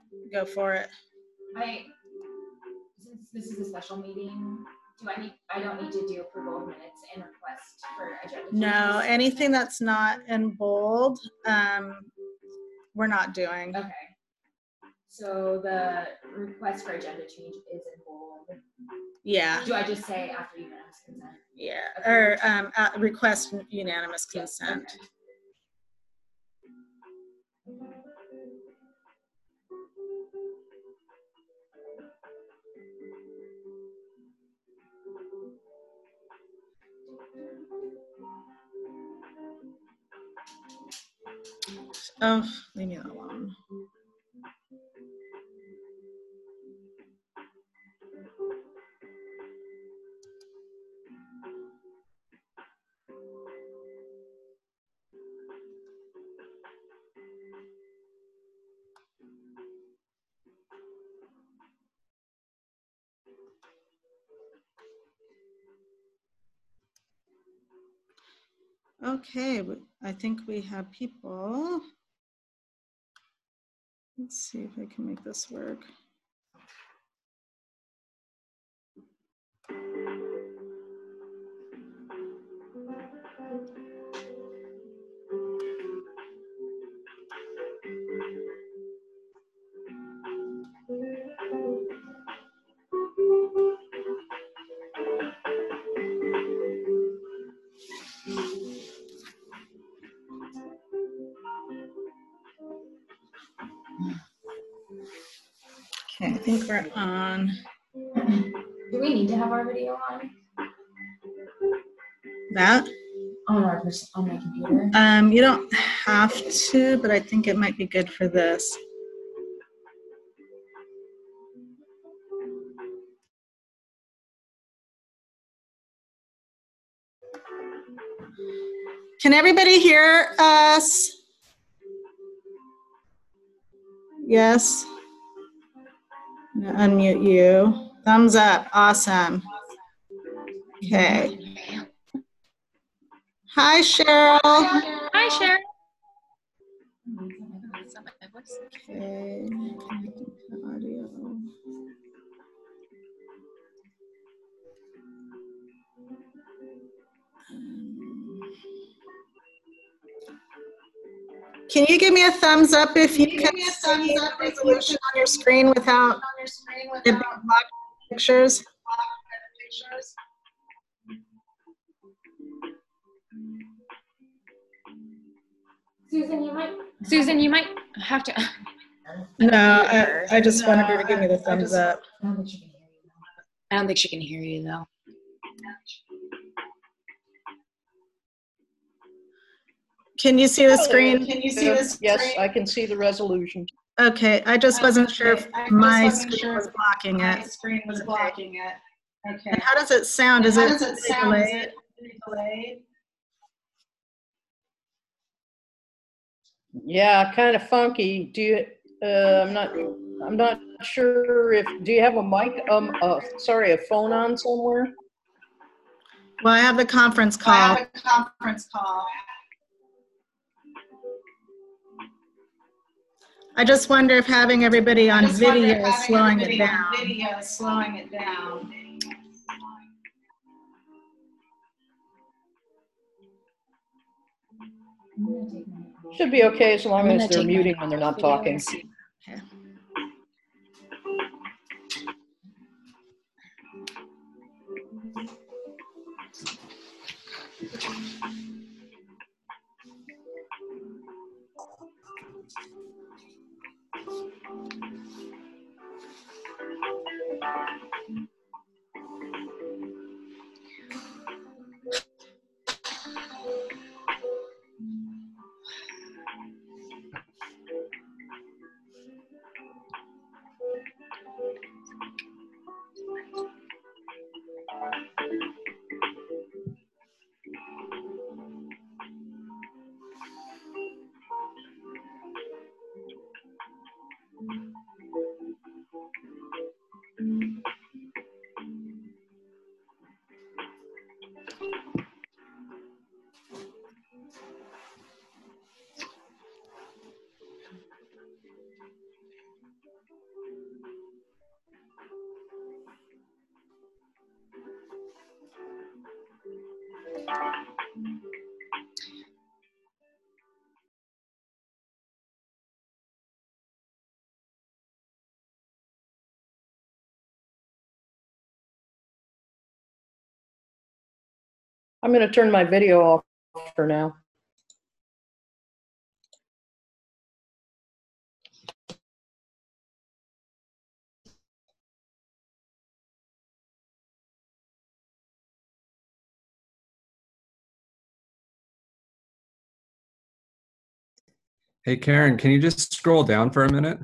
Go for it. Since this is a special meeting, I don't need to do approval of minutes and request for agenda changes? No, anything that's not in bold, we're not doing. Okay. So the request for agenda change is in bold. Yeah. Do I just say after unanimous consent? Yeah, Okay. or request unanimous consent. Okay. Oh, leave me alone. Okay, I think we have people. Let's see if I can make this work. Okay, I think we're on. Do we need to have our video on? That? On my computer? You don't have to, but I think it might be good for this. Can everybody hear us? Yes. I'm gonna unmute you. Thumbs up. Awesome. Okay. Hi, Cheryl. Hi, Cheryl. Okay. Connecting to audio. Can you give me a thumbs up if you can see the resolution on your screen without the block pictures? Susan, you might have to. No, I just wanted her to give me the thumbs up. I don't think she can hear you though. Can you see the screen? Can you see this? Yes, I can see the resolution. Okay, I just wasn't sure if my screen was blocking it. Okay. And how does it sound? Is it delayed? Yeah, kind of funky. Do you? I'm not sure if. Do you have a mic? Sorry, a phone on somewhere? Well, I have the conference call. I just wonder if having everybody on video is slowing it down. Should be okay as long as they're muting when they're not talking. Okay. I'm going to turn my video off for now. Hey, Karen, can you just scroll down for a minute?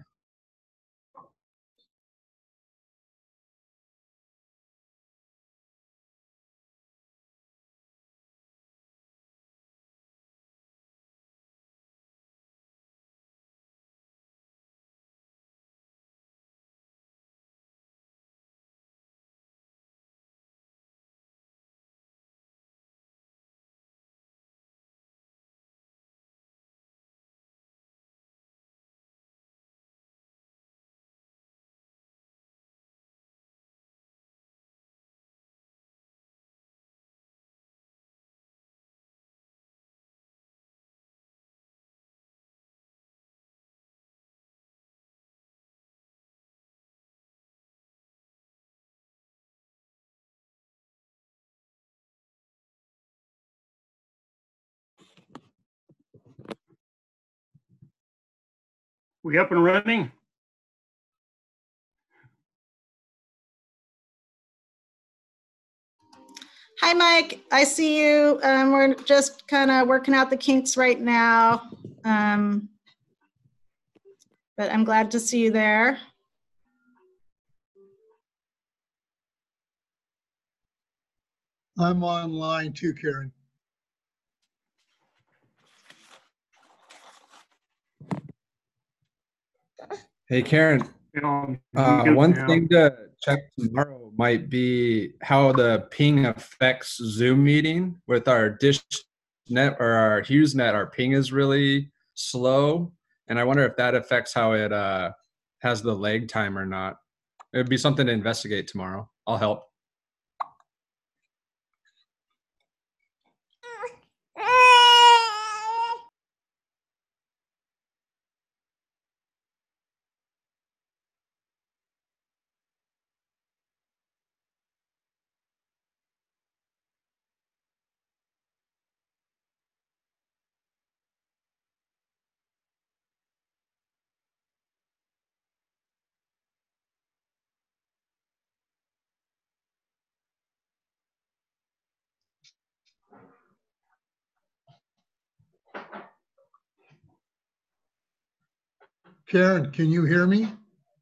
We up and running? Hi, Mike. I see you. We're just kind of working out the kinks right now. But I'm glad to see you there. I'm online too, Karen. Hey, Karen, one thing to check tomorrow might be how the ping affects Zoom meeting. With our Dish Net or our HughesNet, our ping is really slow. And I wonder if that affects how it has the lag time or not. It'd be something to investigate tomorrow. I'll help. Karen, can you hear me?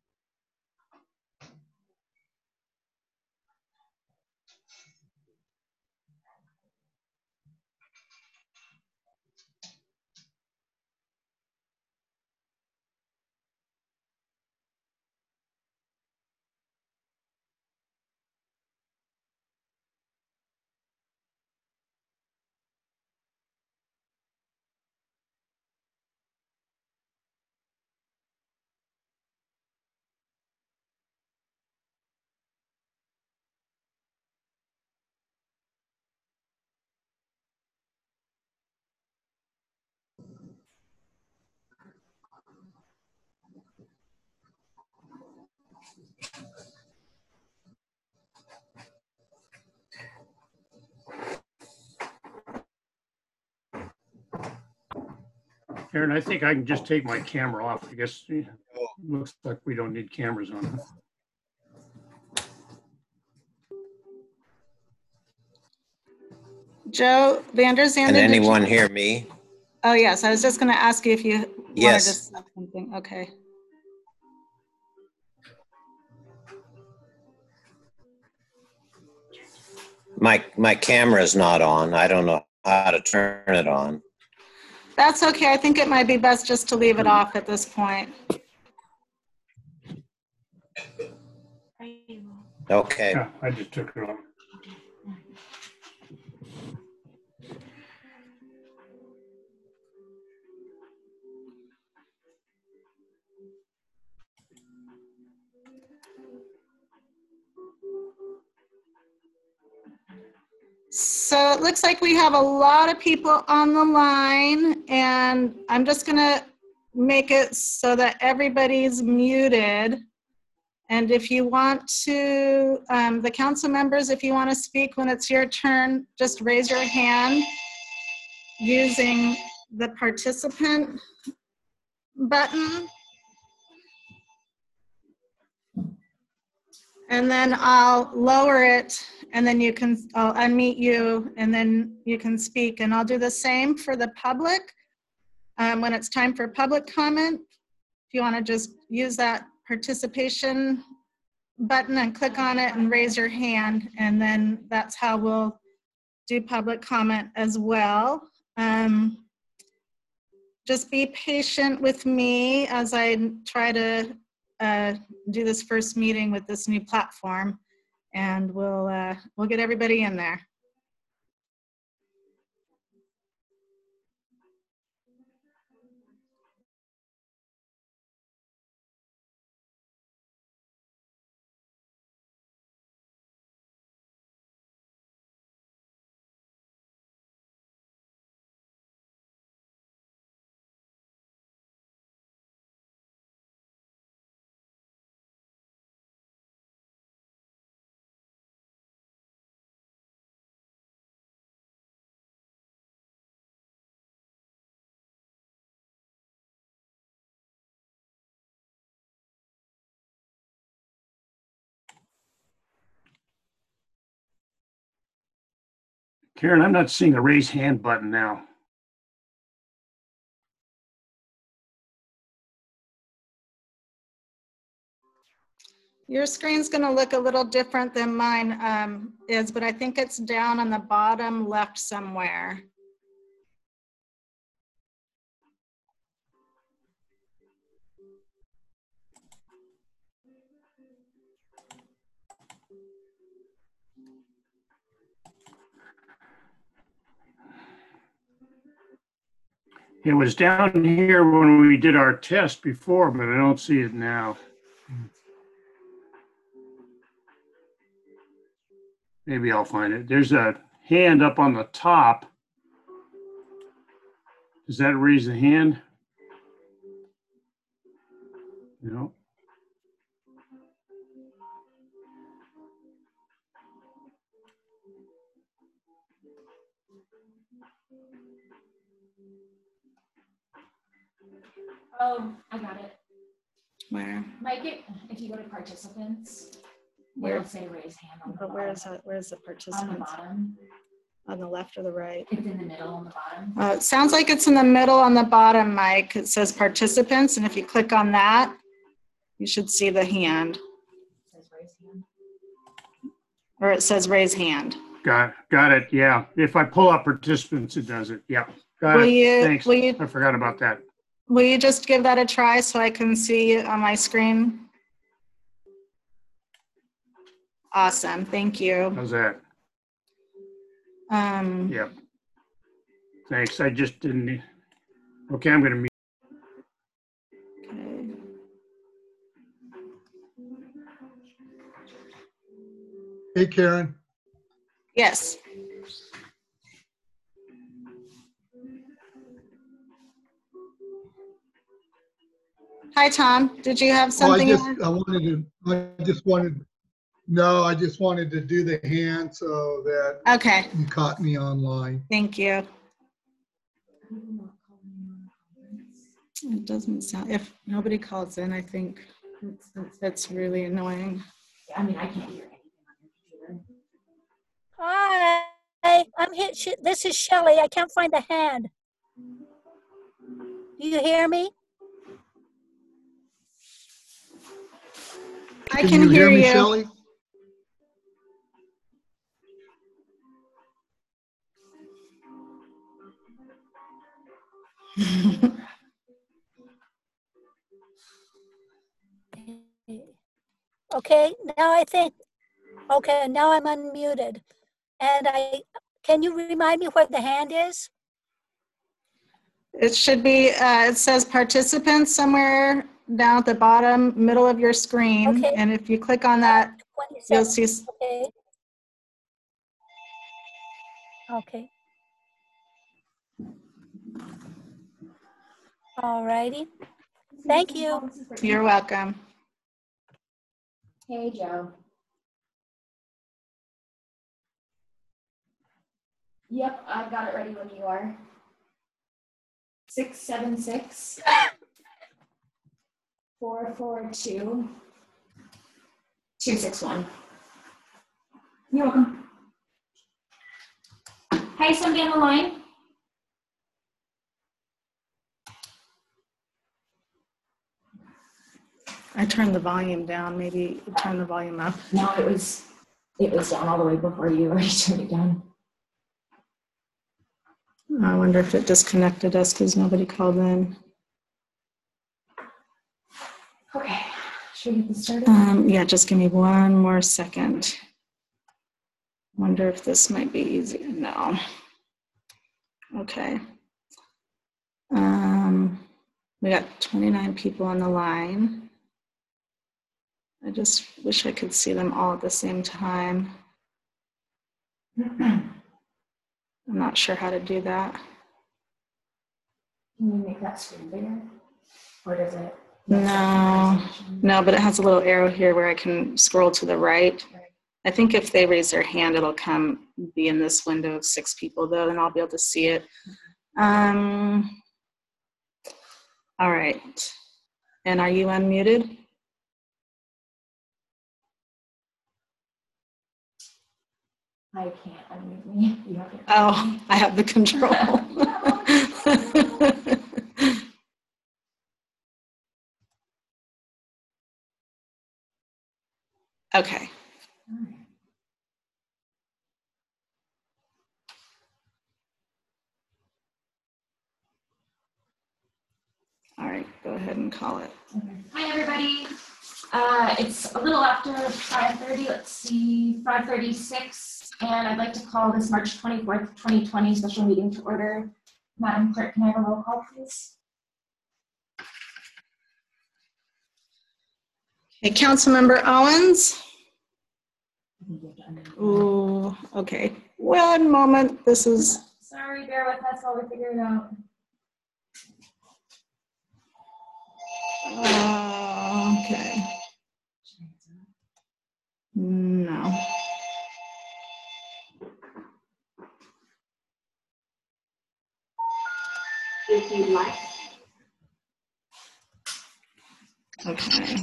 Aaron, I think I can just take my camera off. I guess it looks like we don't need cameras on. Joe Vanderzander. Can anyone hear me? Oh, yes. I was just going to ask you if you wanted Yes. to say something. Okay. My camera's not on. I don't know how to turn it on. That's okay. I think it might be best just to leave it off at this point. Okay. Yeah, I just took it off. So it looks like we have a lot of people on the line, and I'm just going to make it so that everybody's muted. And if you want to, the council members, if you want to speak when it's your turn, just raise your hand using the participant button. And then I'll lower it, and then I'll unmute you, and then you can speak. And I'll do the same for the public. When it's time for public comment, if you want to just use that participation button and click on it and raise your hand, and then that's how we'll do public comment as well. Just be patient with me as I try to do this first meeting with this new platform, and we'll get everybody in there. Karen, I'm not seeing a raise hand button now. Your screen's going to look a little different than mine is, but I think it's down on the bottom left somewhere. It was down here when we did our test before, but I don't see it now. Maybe I'll find it. There's a hand up on the top. Does that raise the hand? No. Oh, I got it. Where? Mike, if you go to participants, Where? it'll say raise hand on the But bottom. where is that? Where's the On the participants? bottom. On the left or the right? It's in the middle on the bottom. It sounds like it's in the middle on the bottom, Mike. It says participants, and if you click on that, you should see the hand. It says raise hand. Or it says raise hand. Got it. Yeah. If I pull up participants, it does it. Yeah. Got Will it. you, Thanks. will you, I forgot about that. will you just give that a try so I can see it on my screen? Awesome, thank you. How's that? Yeah. Thanks. I just didn't. Okay, I'm going to mute. Okay. Hey, Karen. Yes. Hi, Tom. Did you have Oh, something? I just wanted to do the hand so that Okay, you caught me online. thank you. It doesn't sound, if nobody calls in, I think that's really annoying. I mean, I can't hear anything on your computer. Hi, this is Shelley. I can't find the hand. Do you hear me? I can hear me, you. Shelley? Okay, now I think, okay, now I'm unmuted. And can you remind me where the hand is? It should be, it says participants somewhere down at the bottom, middle of your screen. Okay. And if you click on that, 27. you'll see. Okay. Okay. All righty. Thank you. You're welcome. Hey, Joe. Yep, I've got it ready when you are. 676 442 261. You're welcome. Hi, somebody on the line? I turned the volume down. Maybe turn the volume up. No, it was down all the way before you already turned it down. I wonder if it disconnected us because nobody called in. Okay, should we get this started? Yeah, just give me one more second. Wonder if this might be easier. No. Okay. We got 29 people on the line. I just wish I could see them all at the same time. I'm not sure how to do that. Can you make that screen bigger? Or does it? No, but it has a little arrow here where I can scroll to the right. I think if they raise their hand, it'll be in this window of 6 people though, and I'll be able to see it. All right. And are you unmuted? I can't unmute me. You have to. Oh, I have the control. Okay. All right, go ahead and call it. Okay. Hi, everybody. It's a little after 5:30. Let's see, 5:36, and I'd like to call this March 24th, 2020 special meeting to order. Madam Clerk, can I have a roll call, please? Okay, Councilmember Owens. Ooh, okay. 1 moment. This is. Sorry, bear with us while we figure it out. Okay. No. If you'd like. Okay.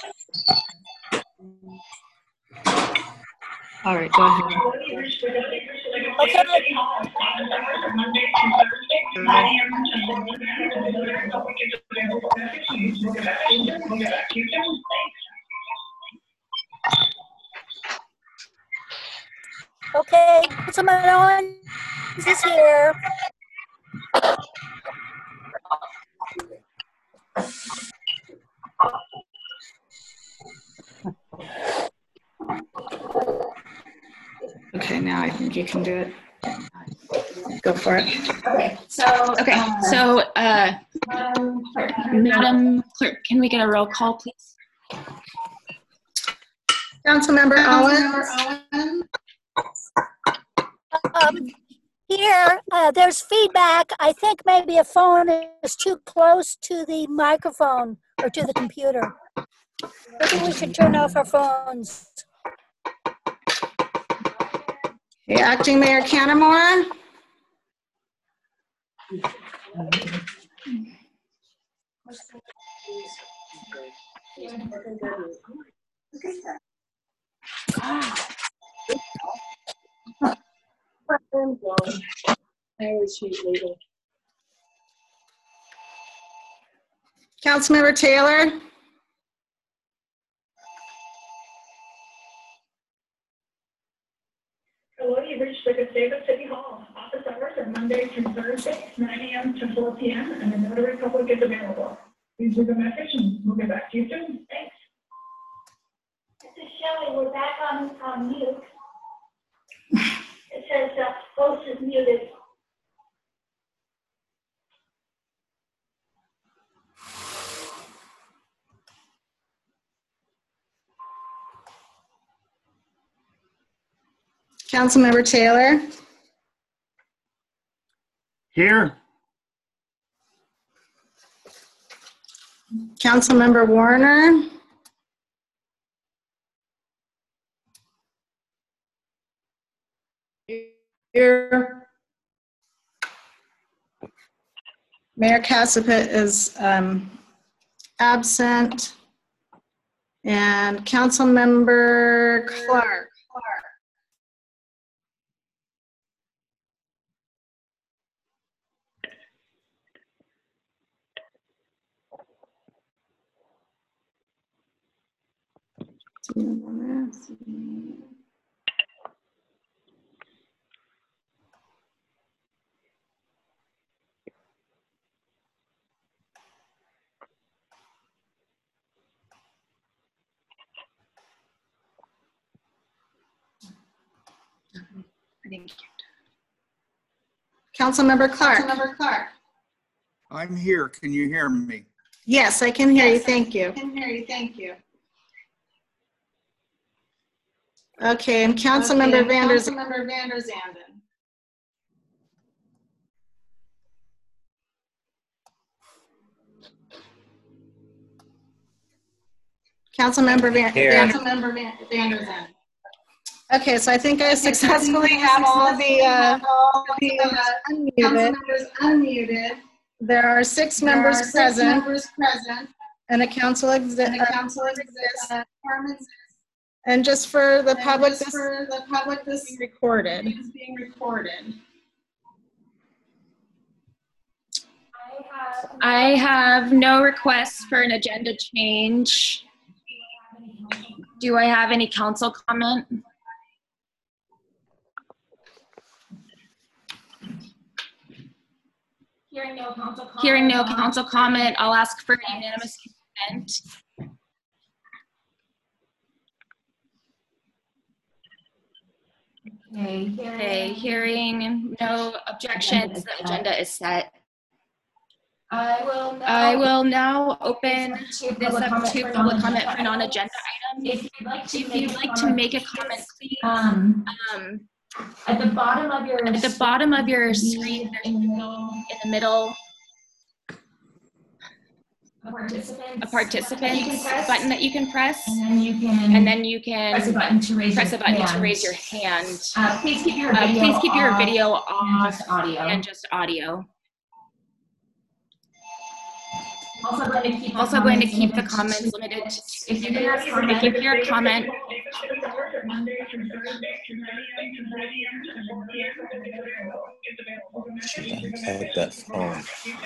All right, go ahead. Okay. Okay, Councilman Owens is here. Okay, now I think you can do it. Go for it. Okay, So, Madam Clerk, Madam Clerk, can we get a roll call, please? Councilmember Owens. Here, there's feedback. I think maybe a phone is too close to the microphone or to the computer. Maybe we should turn off our phones. Okay, Acting Mayor Canamora. Councilmember Taylor. Hello, you've reached the Gustavus City Hall. Office hours are Monday through Thursday, 9 a.m. to 4 p.m., and the notary public is available. Please leave a message and we'll get back to you soon. Thanks. This is Shelley. We're back on mute. It says host is muted. Councilmember Taylor. Here, Councilmember Warner. Here. Mayor Casapit is absent. And Councilmember Clark. Councilmember Clark. I'm here. Can you hear me? Yes, I can hear you. Thank you. Okay, and Councilmember Vander Zanden. Councilmember Vander Zanden. Okay, so I think I successfully have all the unmuted. There are 6 members present, and a council exists. And just for the public, this is being recorded. I have no requests for an agenda change. Do I have any council comment? Hearing no council comment, I'll ask for unanimous consent. Okay, hearing no objections, the agenda is set. I will now open this up to public comment for non-agenda items. If you'd like to make a comment, please. At the bottom of your screen, there's in the middle a participant button that you can press, and then you can press a button to raise your hand. Please keep your video off and just audio. Also going to keep the comments limited to 2 minutes. If you hear a comment, That phone.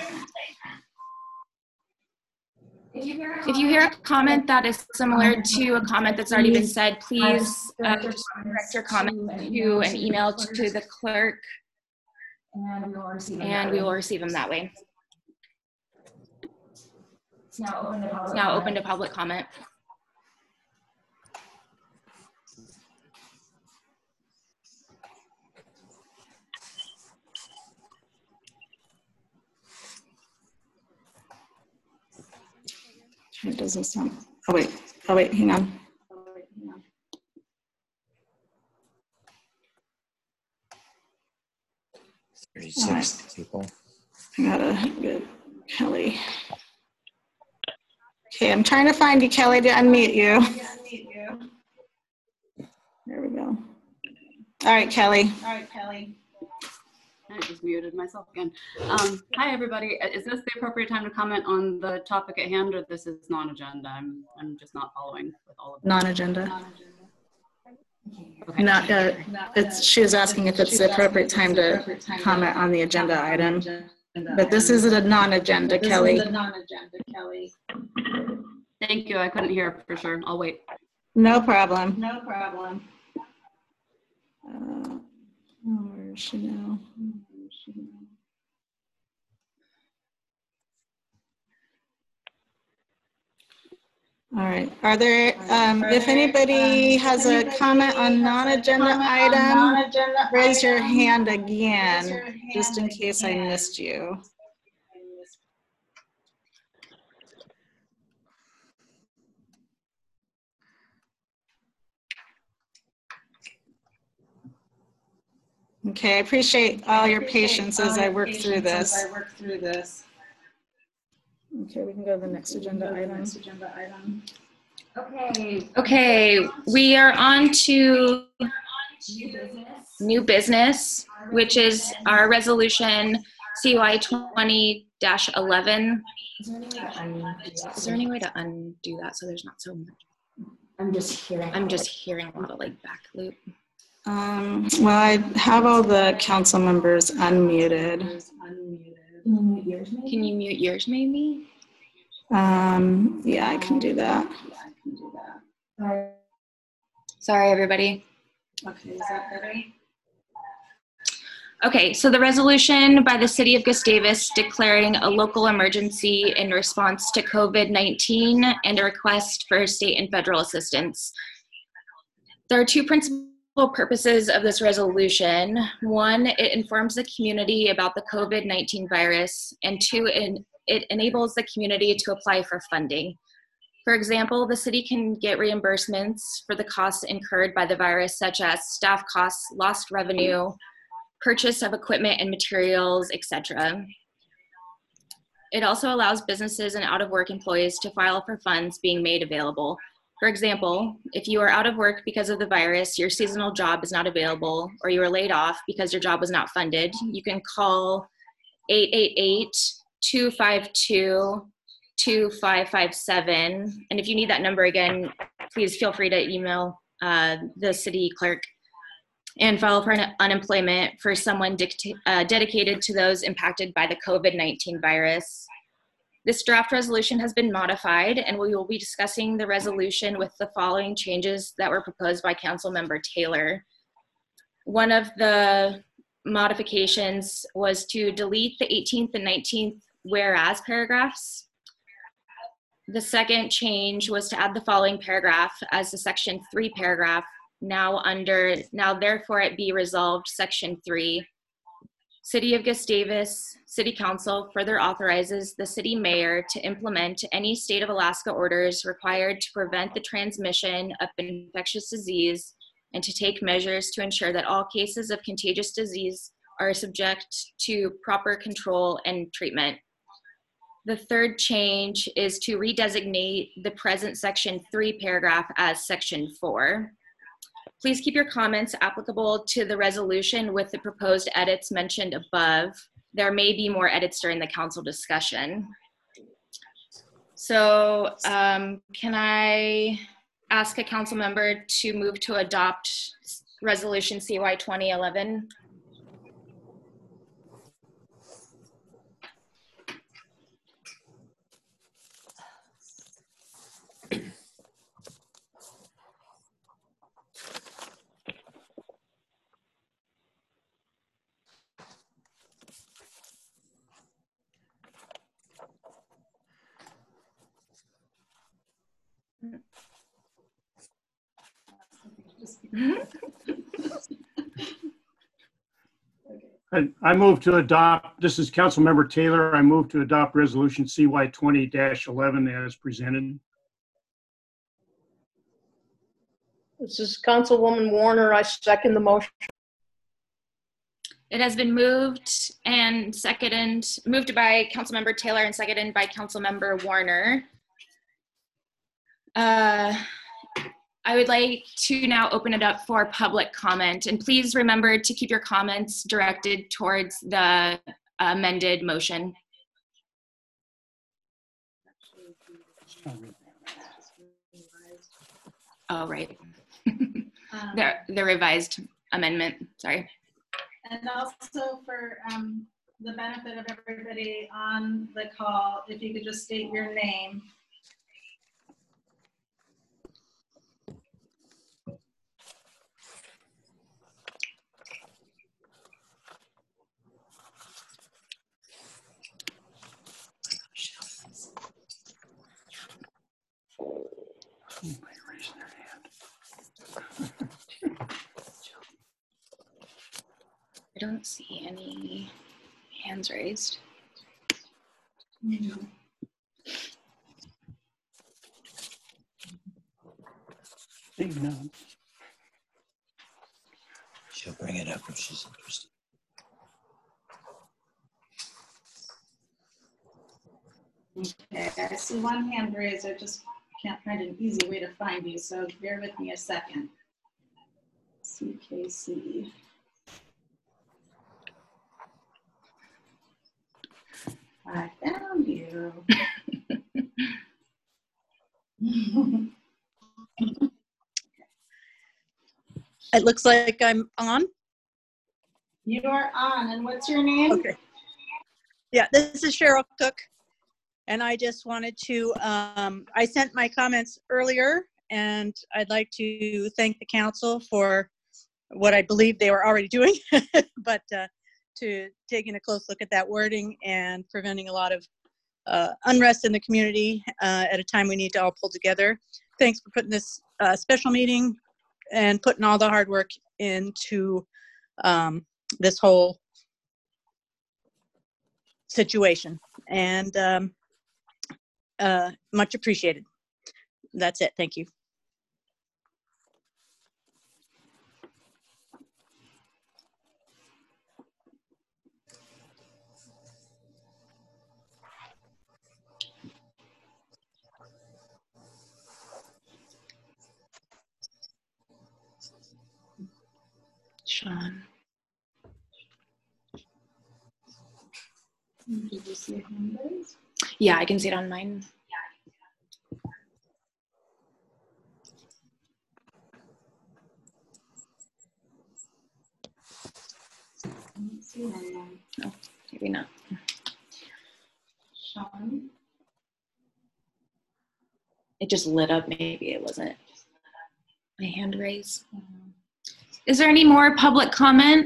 if you hear a comment that is similar to a comment that's already been said, please direct your comment to an email to the clerk, and we will receive them that way. It's now open to public comment. It doesn't sound. Oh wait, hang on. 36 people. I gotta get Kelly. Okay, I'm trying to find you, Kelly, to unmute you. There we go. All right, Kelly. I just muted myself again. Hi, everybody. Is this the appropriate time to comment on the topic at hand, or this is non-agenda? I'm just not following with all of this. Non-agenda. Okay. Not. She was asking if it's the appropriate time to comment on the agenda item, but this is a non-agenda, Kelly. Thank you. I couldn't hear for sure. I'll wait. No problem. Where is she now? All right. Are there, if anybody has a comment on non-agenda item, raise your hand again, just in case I missed you. Okay, I appreciate all your patience as I work through this. Okay, we can go to the next agenda item. Okay, we are on to new business, which is our resolution CY 20-11. Is there any way to undo that so there's not so much? I'm just hearing a lot of like back loop. Well, I have all the council members unmuted. Can you mute yours maybe? Yeah, I can do that. Sorry, everybody. Okay, is that better? Okay, so the resolution by the City of Gustavus declaring a local emergency in response to COVID-19 and a request for state and federal assistance. There are two principal purposes of this resolution. One, it informs the community about the COVID-19 virus, and two, it enables the community to apply for funding. For example, the city can get reimbursements for the costs incurred by the virus, such as staff costs, lost revenue, purchase of equipment and materials, etc. It also allows businesses and out-of-work employees to file for funds being made available. For example, if you are out of work because of the virus, your seasonal job is not available, or you are laid off because your job was not funded, you can call 888-252-2557. And if you need that number again, please feel free to email the city clerk, and file for unemployment for someone dedicated to those impacted by the COVID-19 virus. This draft resolution has been modified, and we will be discussing the resolution with the following changes that were proposed by Councilmember Taylor. One of the modifications was to delete the 18th and 19th whereas paragraphs. The second change was to add the following paragraph as the section 3 paragraph. Now therefore it be resolved, section 3. City of Gustavus City Council further authorizes the city mayor to implement any state of Alaska orders required to prevent the transmission of infectious disease and to take measures to ensure that all cases of contagious disease are subject to proper control and treatment. The third change is to redesignate the present section 3 paragraph as section 4. Please keep your comments applicable to the resolution with the proposed edits mentioned above. There may be more edits during the council discussion. So can I ask a council member to move to adopt resolution CY 2011? I move to adopt, this is Councilmember Taylor, I move to adopt resolution CY 20-11 as presented. This is Councilwoman Warner. I second the motion. It has been moved and moved by Councilmember Taylor and seconded by Councilmember Warner. I would like to now open it up for public comment, and please remember to keep your comments directed towards the amended motion. Oh, right. The revised amendment, sorry. And also for the benefit of everybody on the call, if you could just state your name. I don't see any hands raised. She'll bring it up if she's interested. Okay, I see one hand raised. I just can't find an easy way to find you, so bear with me a second. CKC. I found you. It looks like I'm on. You are on, and what's your name? Okay. Yeah, this is Cheryl Cook, and I just wanted to, I sent my comments earlier, and I'd like to thank the council for what I believe they were already doing, but to taking a close look at that wording and preventing a lot of unrest in the community at a time we need to all pull together. Thanks for putting this special meeting and putting all the hard work into this whole situation, and much appreciated. That's it. Thank you. Sean. Did you see numbers? Yeah, I can see it on mine. No, maybe not. Sean? It just lit up. Maybe it wasn't my hand raised. Is there any more public comment?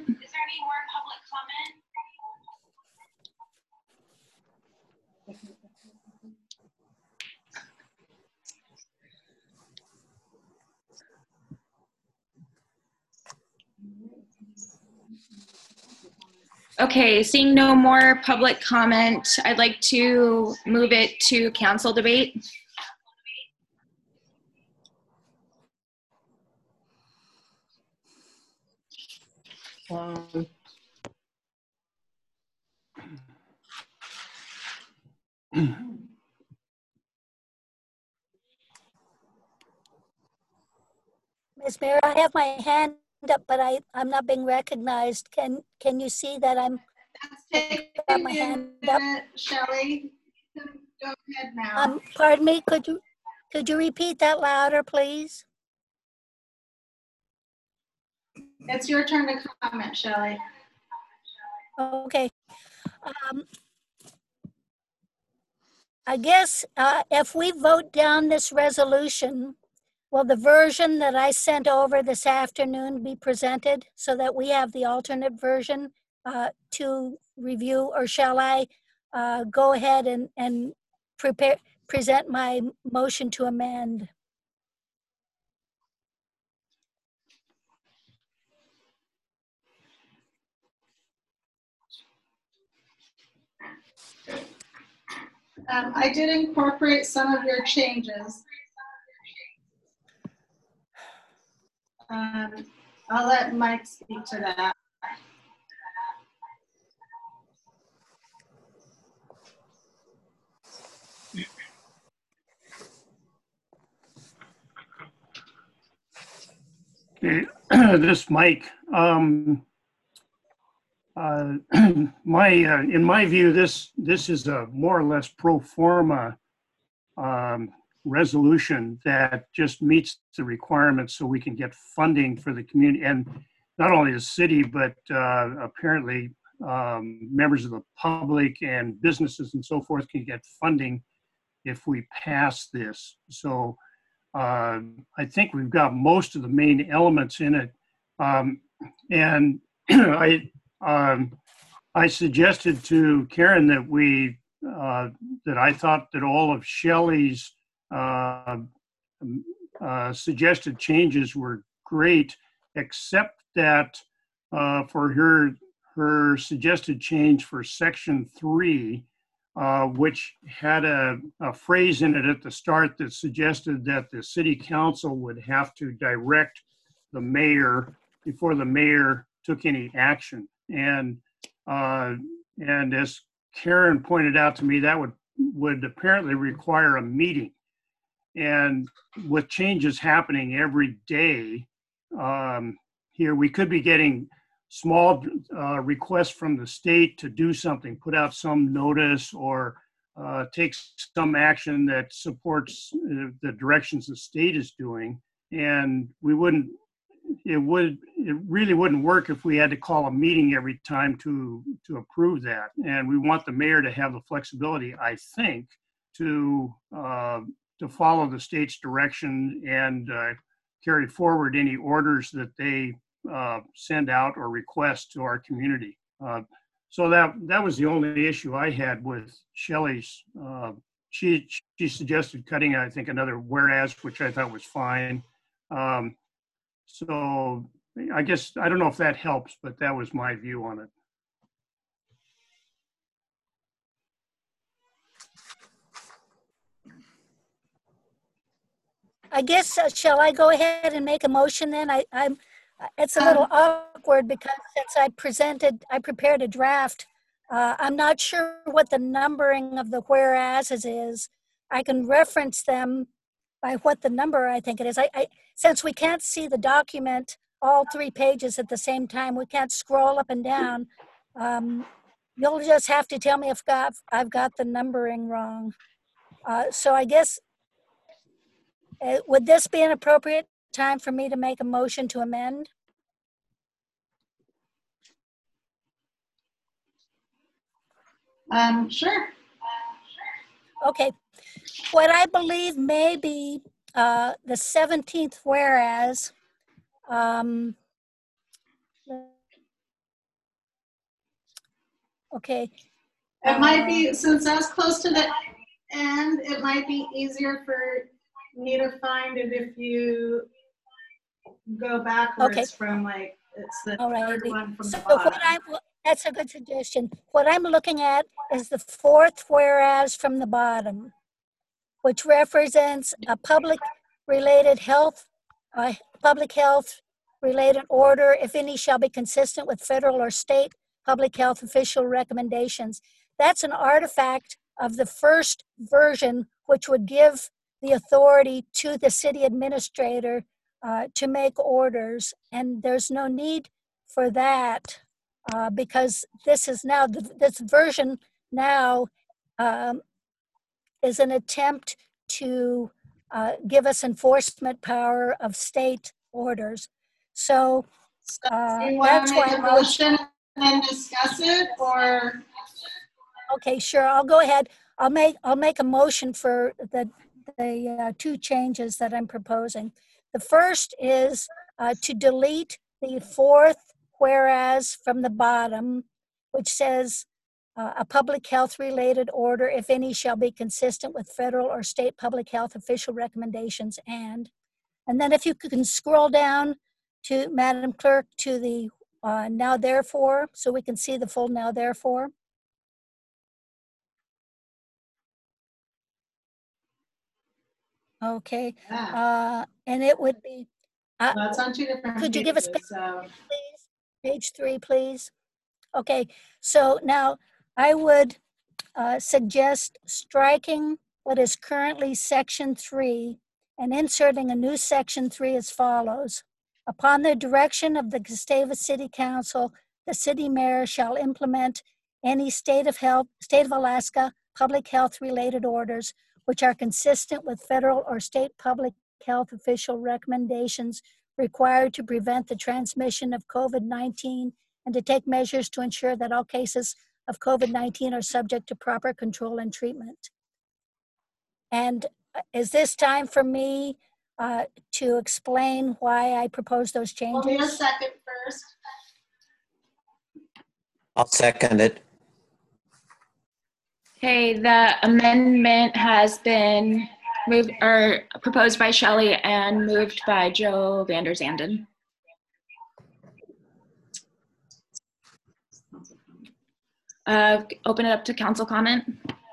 Okay, seeing no more public comment, I'd like to move it to council debate. Ms. Mayor, I have my hand up, but I'm not being recognized. Can you see that I'm got my hand up? Shelley, you can go ahead now. Pardon me, could you repeat that louder, please? It's your turn to comment, Shelley. Okay. I guess if we vote down this resolution, will the version that I sent over this afternoon be presented so that we have the alternate version to review, or shall I go ahead and present my motion to amend? I did incorporate some of your changes. I'll let Mike speak to that. Okay, this Mike. In my view, this is a more or less pro forma resolution that just meets the requirements so we can get funding for the community, and not only the city, but apparently members of the public and businesses and so forth can get funding if we pass this. So I think we've got most of the main elements in it. And I suggested to Karen that that I thought that all of Shelley's suggested changes were great, except that for her suggested change for section 3, which had a phrase in it at the start that suggested that the city council would have to direct the mayor before the mayor took any action. And as Karen pointed out to me, that would apparently require a meeting. And with changes happening every day, here. We could be getting small requests from the state to do something, put out some notice or take some action that supports the directions the state is doing. And it really wouldn't work if we had to call a meeting every time to approve that. And we want the mayor to have the flexibility, I think, to follow the state's direction and carry forward any orders that they send out or request to our community. So that was the only issue I had with Shelley's. She suggested cutting, I think, another whereas, which I thought was fine. So I guess, I don't know if that helps, but that was my view on it. I guess, shall I go ahead and make a motion then? It's a little awkward because since I prepared a draft, I'm not sure what the numbering of the whereases is. I can reference them by what the number I think it is. Since we can't see the document, all 3 pages at the same time, we can't scroll up and down. You'll just have to tell me if I've got the numbering wrong. So I guess, would this be an appropriate time for me to make a motion to amend? Sure. Okay. What I believe may be the 17th whereas, okay. It might be, since that's close to the end, it might be easier for me to find it if you go backwards from like, it's the third one from the bottom. That's a good suggestion. What I'm looking at is the 4th whereas from the bottom, which represents a public health related order, if any, shall be consistent with federal or state public health official recommendations. That's an artifact of the first version, which would give the authority to the city administrator to make orders. And there's no need for that because this is now, this version now is an attempt to give us enforcement power of state orders. So do you want to make a motion and then discuss it, or? Okay, sure. I'll go ahead. I'll make a motion for the 2 changes that I'm proposing. The first is to delete the 4th whereas from the bottom, which says a public health related order, if any, shall be consistent with federal or state public health official recommendations. And then if you can scroll down to, Madam Clerk, to the now therefore, so we can see the full now therefore. Okay, and it would be. That's on 2 different Could you pages, give us please? Page 3, please. Okay, so now I would suggest striking what is currently section 3 and inserting a new section 3 as follows. Upon the direction of the Gustavus City Council, the city mayor shall implement any state of Alaska public health related orders which are consistent with federal or state public health official recommendations required to prevent the transmission of COVID-19 and to take measures to ensure that all cases of COVID-19 are subject to proper control and treatment. And is this time for me to explain why I propose those changes? Hold me a second first. I'll second it. Okay, the amendment has been moved or proposed by Shelley and moved by Joe Vander Zanden. Open it up to council comment.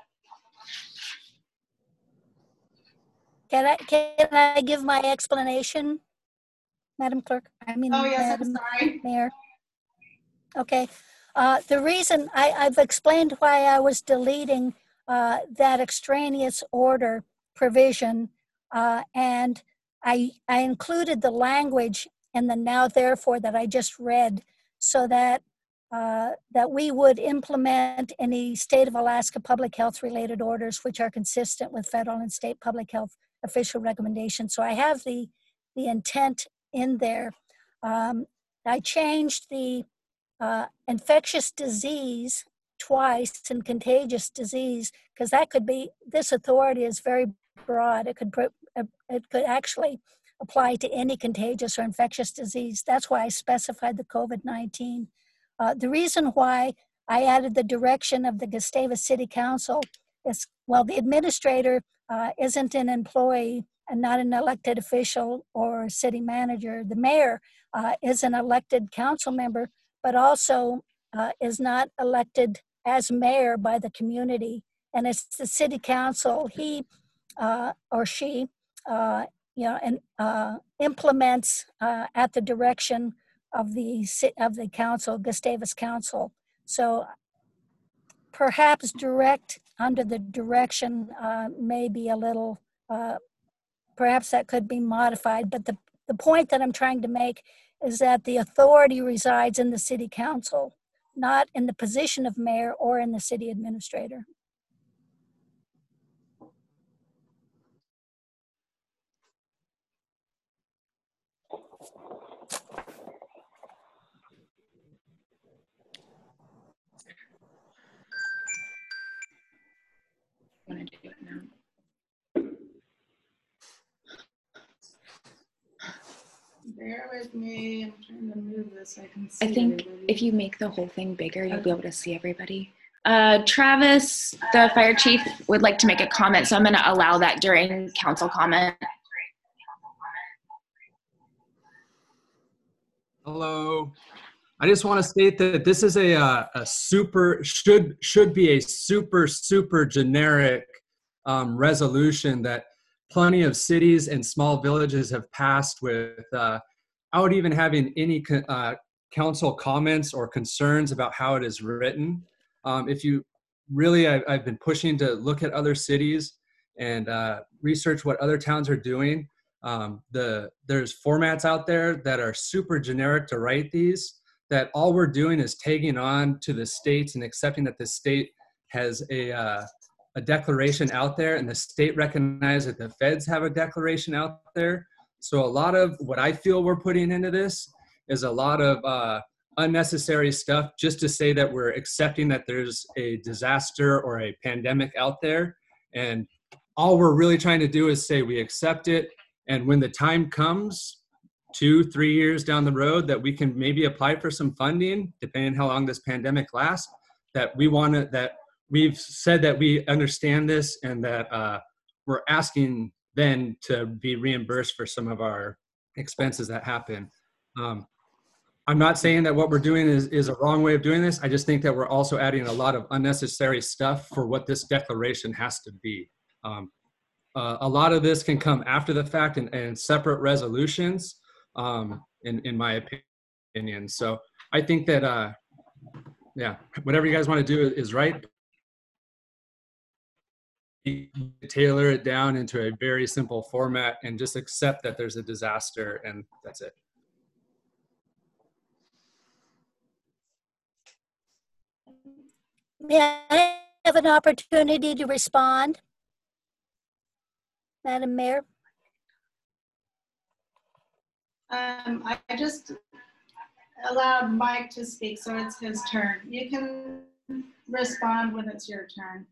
Can I give my explanation, Madam Clerk? I mean, oh, yes, Madam I'm sorry. Mayor. Okay. The reason I've explained why I was deleting that extraneous order provision, and I included the language and the now therefore that I just read, so that that we would implement any state of Alaska public health related orders which are consistent with federal and state public health official recommendations. So I have the intent in there. I changed the infectious disease twice and contagious disease, because that could be, this authority is very broad. It could actually apply to any contagious or infectious disease. That's why I specified the COVID-19. The reason why I added the direction of the Gustavus City Council is, well, the administrator isn't an employee and not an elected official or city manager. The mayor is an elected council member, but also is not elected as mayor by the community. And it's the city council, he or she, implements at the direction of the council, Gustavus Council. So perhaps direct under the direction may be a little, perhaps that could be modified, but the point that I'm trying to make is that the authority resides in the city council, not in the position of mayor or in the city administrator. I'm gonna do it now. Bear with me. I'm trying to move this so I can see I think everybody. if you make the whole thing bigger, you'll be able to see everybody. Travis, the fire chief, would like to make a comment, so I'm going to allow that during council comment. Hello. I just want to state that this is a super, should be a super generic resolution that plenty of cities and small villages have passed without even having any council comments or concerns about how it is written. If you really, I've been pushing to look at other cities and research what other towns are doing. There's formats out there that are super generic to write these, that all we're doing is tagging on to the states and accepting that the state has a declaration out there, and the state recognizes that the feds have a declaration out there. So a lot of what I feel we're putting into this is a lot of unnecessary stuff just to say that we're accepting that there's a disaster or a pandemic out there. And all we're really trying to do is say we accept it. And when the time comes, 2-3 years down the road, that we can maybe apply for some funding, depending on how long this pandemic lasts, that we want to, that we've said that we understand this and that we're asking then to be reimbursed for some of our expenses that happen. I'm not saying that what we're doing is a wrong way of doing this. I just think that we're also adding a lot of unnecessary stuff for what this declaration has to be. A lot of this can come after the fact and separate resolutions, in my opinion. So I think that, yeah, whatever you guys want to do is right. Tailor it down into a very simple format and just accept that there's a disaster, and that's it. May I have an opportunity to respond, Madam Mayor? I just allowed Mike to speak, so it's his turn. You can respond when it's your turn.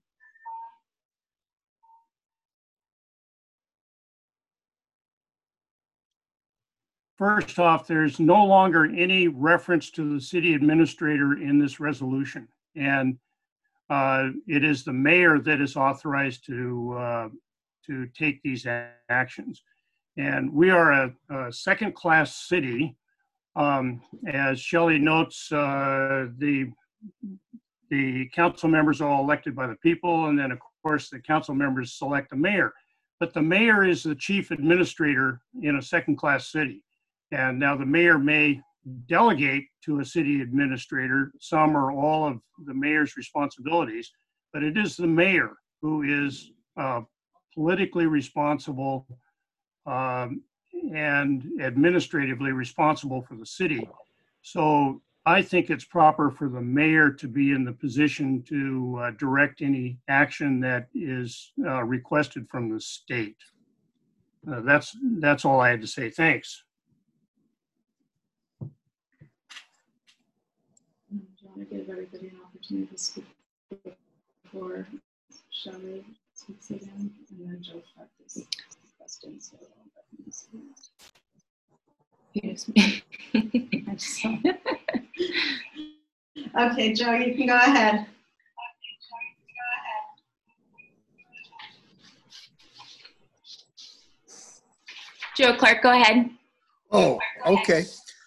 First off, there's no longer any reference to the city administrator in this resolution. And it is the mayor that is authorized to take these actions. And we are a second-class city. As Shelley notes, the council members are all elected by the people, and then of course the council members select the mayor. But the mayor is the chief administrator in a second-class city. And now the mayor may delegate to a city administrator some or all of the mayor's responsibilities, but it is the mayor who is politically responsible and administratively responsible for the city. So I think it's proper for the mayor to be in the position to direct any action that is requested from the state. That's all I had to say. Thanks. Do you want to give everybody an opportunity to speak before Shelley speaks again? And then Joe practice questions. Okay, Joe, you can go ahead. Joe Clark, go ahead. Oh, okay.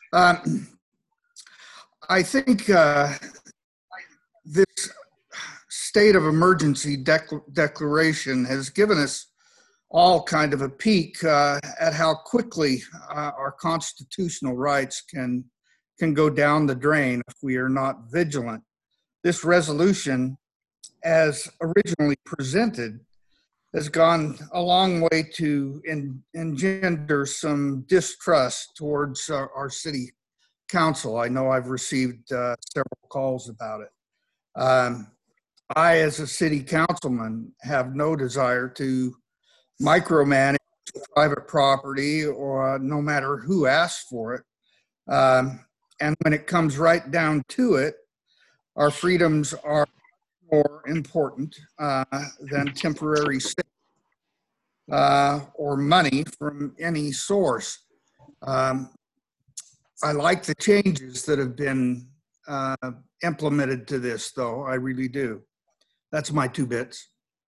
I think this state of emergency declaration has given us all kind of a peek at how quickly our constitutional rights can go down the drain if we are not vigilant. This resolution, as originally presented, has gone a long way to engender some distrust towards our city council. I know I've received several calls about it. I, as a city councilman, have no desire to micromanage private property, or no matter who asks for it. And when it comes right down to it, our freedoms are more important than temporary safety or money from any source. I like the changes that have been implemented to this, though. I really do. That's my 2 bits.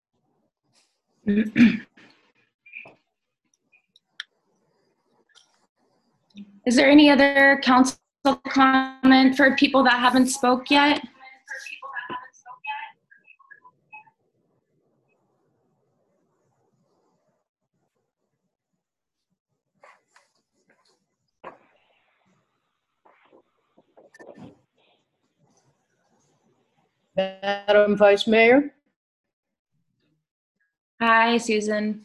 Is there any other council comment for people that haven't spoke yet? Madam Vice Mayor? Hi, Susan.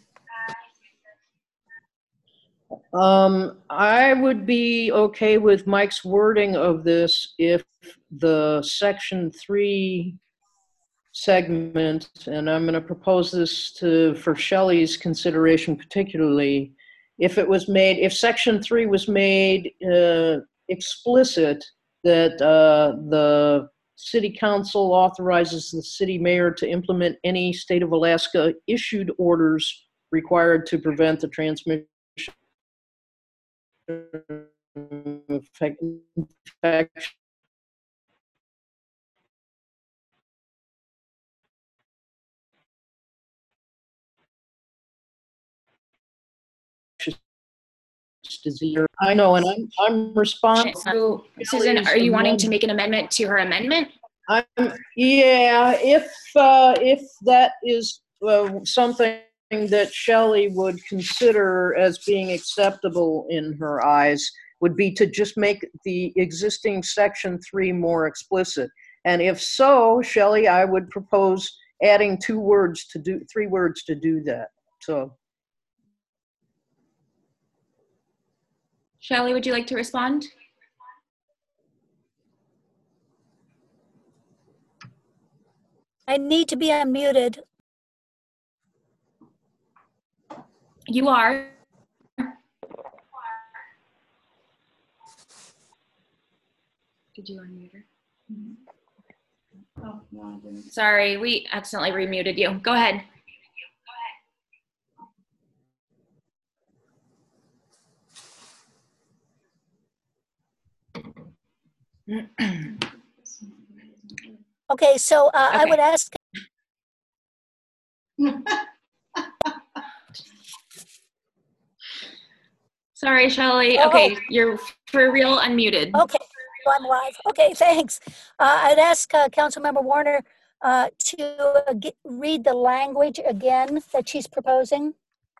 I would be okay with Mike's wording of this if the section 3 segment, and I'm going to propose this for Shelley's consideration particularly, if section 3 was made explicit that the City Council authorizes the city mayor to implement any state of Alaska issued orders required to prevent the transmission of infectious disease. I know, and I'm responsible. So, Susan, are you wanting to make an amendment to her amendment? Yeah, if that is something that Shelley would consider as being acceptable in her eyes, would be to just make the existing section 3 more explicit. And if so, Shelley, I would propose adding 3 words to do that. So. Shelley, would you like to respond? I need to be unmuted. You are. Did you unmute her? Mm-hmm. Oh, no, I didn't. Sorry, we accidentally remuted you. Go ahead. Okay, so Okay. I would ask. Sorry, Shelley. Oh. Okay, you're for real unmuted. Okay, I'm live. Okay, thanks. I'd ask Councilmember Warner to read the language again that she's proposing.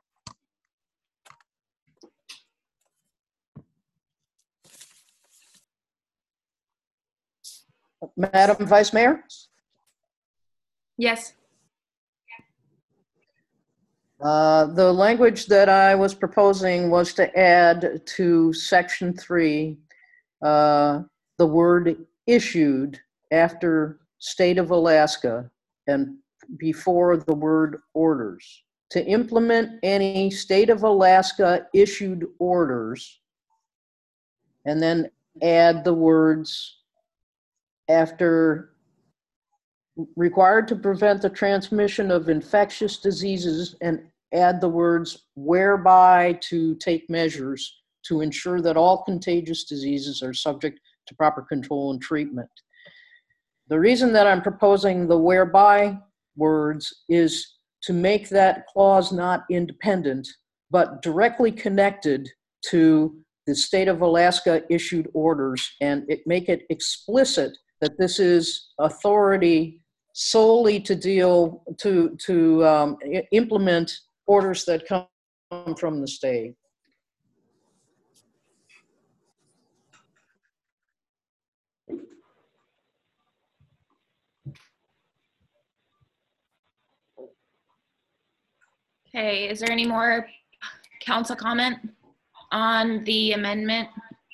Madam Vice Mayor? Yes. The language that I was proposing was to add to section 3 the word issued after state of Alaska and before the word orders. To implement any state of Alaska issued orders, and then add the words after required to prevent the transmission of infectious diseases, and add the words whereby to take measures to ensure that all contagious diseases are subject to proper control and treatment. The reason that I'm proposing the whereby words is to make that clause not independent, but directly connected to the state of Alaska issued orders, and make it explicit that this is authority solely to deal, to implement orders that come from the state. Okay, is there any more council comment on the amendment?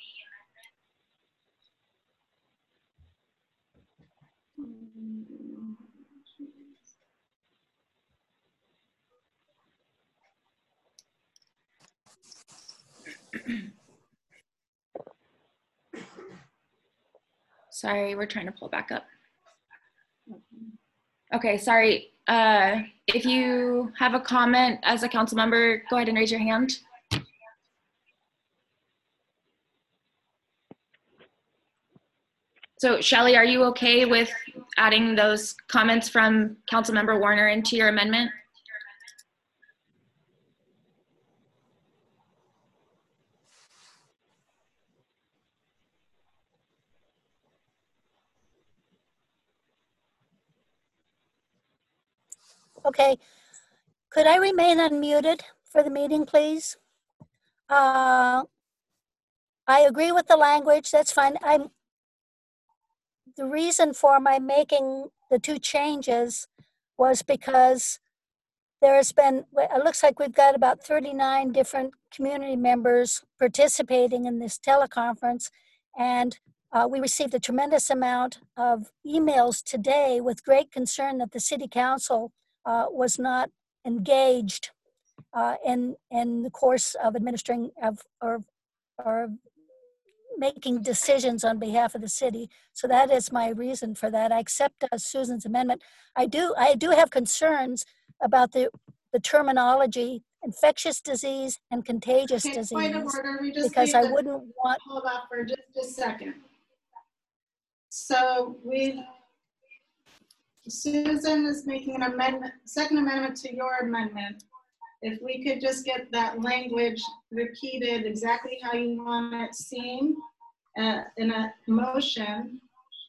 Sorry, we're trying to pull back up. Okay, sorry. If you have a comment as a council member, go ahead and raise your hand. So Shelley, are you okay with adding those comments from Councilmember Warner into your amendment? Okay, could I remain unmuted for the meeting, please? I agree with the language, that's fine. The reason for my making the 2 changes was because there has been, it looks like we've got about 39 different community members participating in this teleconference, and we received a tremendous amount of emails today with great concern that the city council was not engaged in the course of administering or making decisions on behalf of the city. So that is my reason for that. I accept Susan's amendment. I do have concerns about the terminology infectious disease and contagious disease. Point of order. We just because I wouldn't want. Hold up for just a second. So Susan is making an amendment, second amendment to your amendment. If we could just get that language repeated exactly how you want it seen in a motion,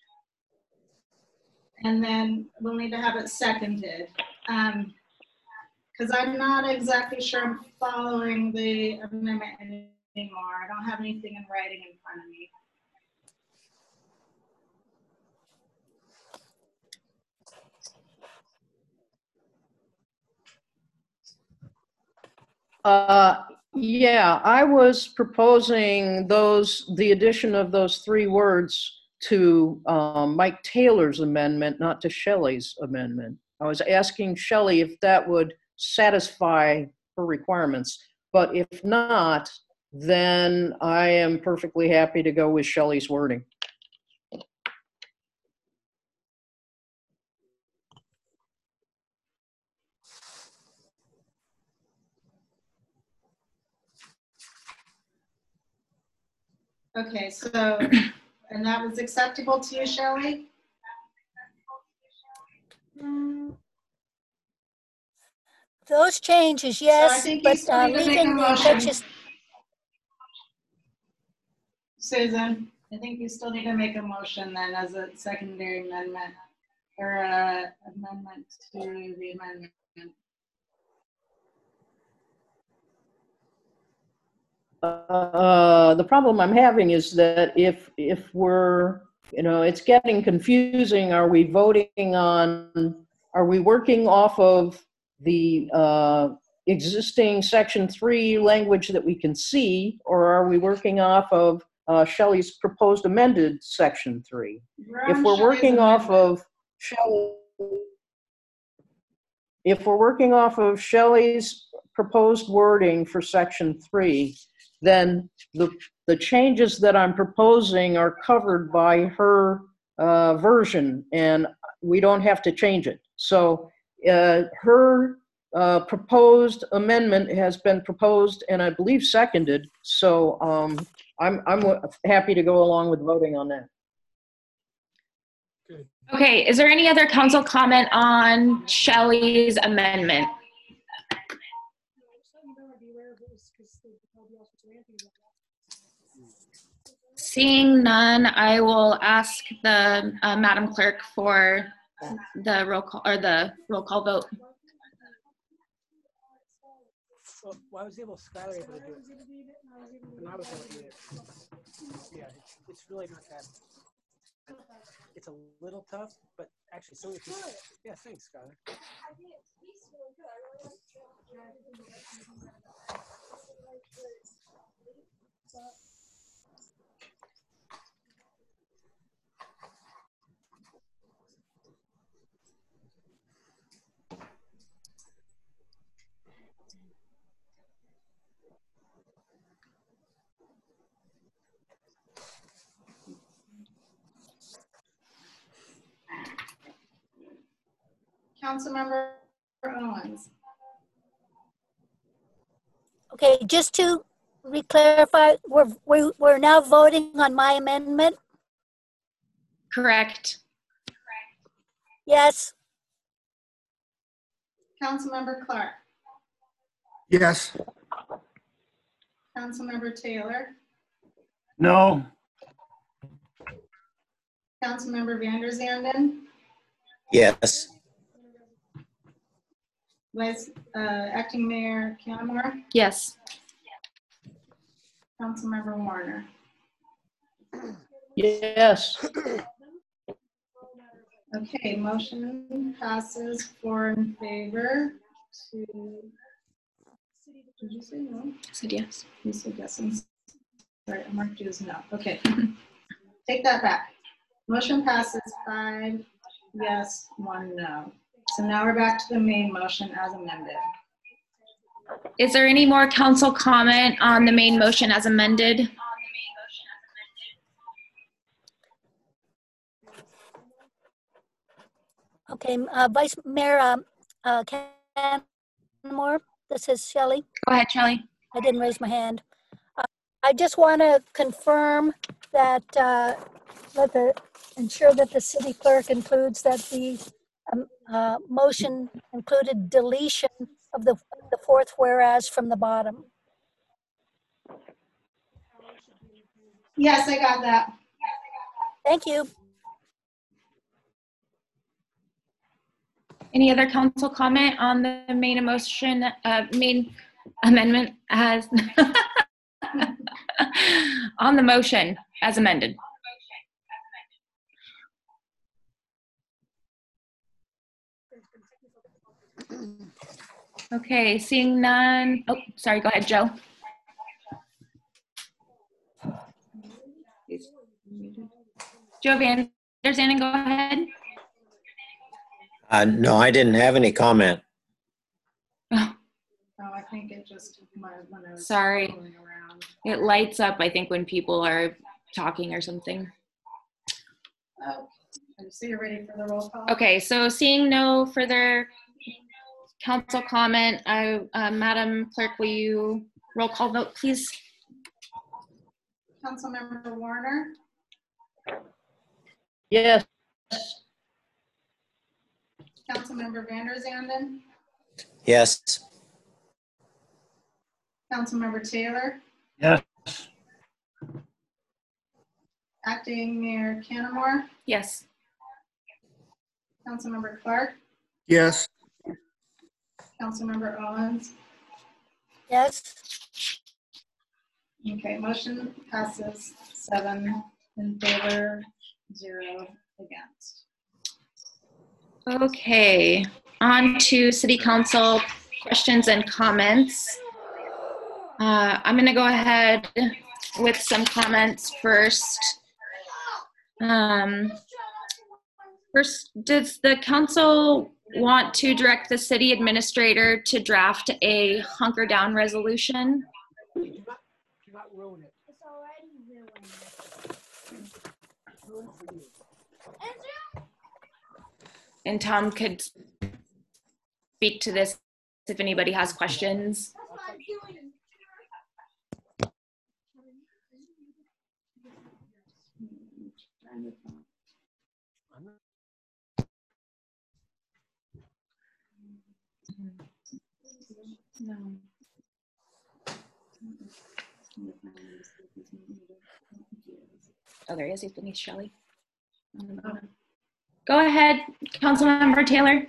and then we'll need to have it seconded. Because I'm not exactly sure I'm following the amendment anymore. I don't have anything in writing in front of me. Yeah, I was proposing the addition of those 3 words to Mike Taylor's amendment, not to Shelley's amendment. I was asking Shelley if that would satisfy her requirements, but if not, then I am perfectly happy to go with Shelley's wording. Okay, so, and that was acceptable to you, Shelley? Those changes, yes, so but leaving the infectious. Susan, I think you still need to make a motion then as a secondary amendment or amendment to the amendment. The problem I'm having is that if we're, it's getting confusing. Are we voting on, are we working off of the existing section 3 language that we can see, or are we working off of Shelley's proposed amended section 3? If we're working off of Shelley's proposed wording for section 3, then the changes that I'm proposing are covered by her version, and we don't have to change it. So her proposed amendment has been proposed and I believe seconded. So I'm happy to go along with voting on that. Okay, is there any other council comment on Shelley's amendment? Seeing none, I will ask the Madam Clerk for the roll call or the roll call vote. Well, I was able, Skylar able to do it. And I was able to do it. Yeah, it's really not that. It's a little tough, but actually, so if you, yeah, thanks, Skylar. Councilmember Owens. Okay, just to re-clarify, we're now voting on my amendment? Correct. Yes. Councilmember Clark. Yes. Councilmember Taylor. No. Councilmember Van der Zanden. Yes. Acting Mayor Canamore. Yes. Councilmember Warner. Yes. Okay, motion passes 4 in favor. Did you say no? I said yes. You said yes. Sorry, I marked you as no. Okay. Take that back. Motion passes 5 yes, 1 no. So now we're back to the main motion as amended. Is there any more council comment on the main motion as amended? Okay, Vice Mayor Canamore, this is Shelley. Go ahead, Shelley. I didn't raise my hand. I just want to confirm that ensure that the city clerk includes that the motion included deletion of the fourth whereas from the bottom. Yes, I got that. Thank you. Any other council comment on the main motion, main amendment as on the motion as amended? Okay, seeing none. Oh, sorry, go ahead, Joe. Joe Van der Zanden, go ahead. No, I didn't have any comment. Oh, I think it just, when I was Sorry. going around. It lights up, I think, when people are talking or something. Oh, so you're ready for the roll call? Okay, so seeing no further council comment, Madam Clerk, will you roll call vote, please? Councilmember Warner. Yes. Councilmember Van der Zanden. Yes. Councilmember Taylor. Yes. Acting Mayor Canamore. Yes. Councilmember Clark. Yes. Councilmember Owens. Yes. Okay, motion passes 7 in favor, 0 against. Okay, on to City Council questions and comments. I'm going to go ahead with some comments first. First, does the council want to direct the city administrator to draft a hunker down resolution? Do not ruin it. It's already ruined. Ruin for you. And Tom could speak to this if anybody has questions. No. Oh, there he is. He's beneath Shelley. Go ahead, Councilmember Taylor.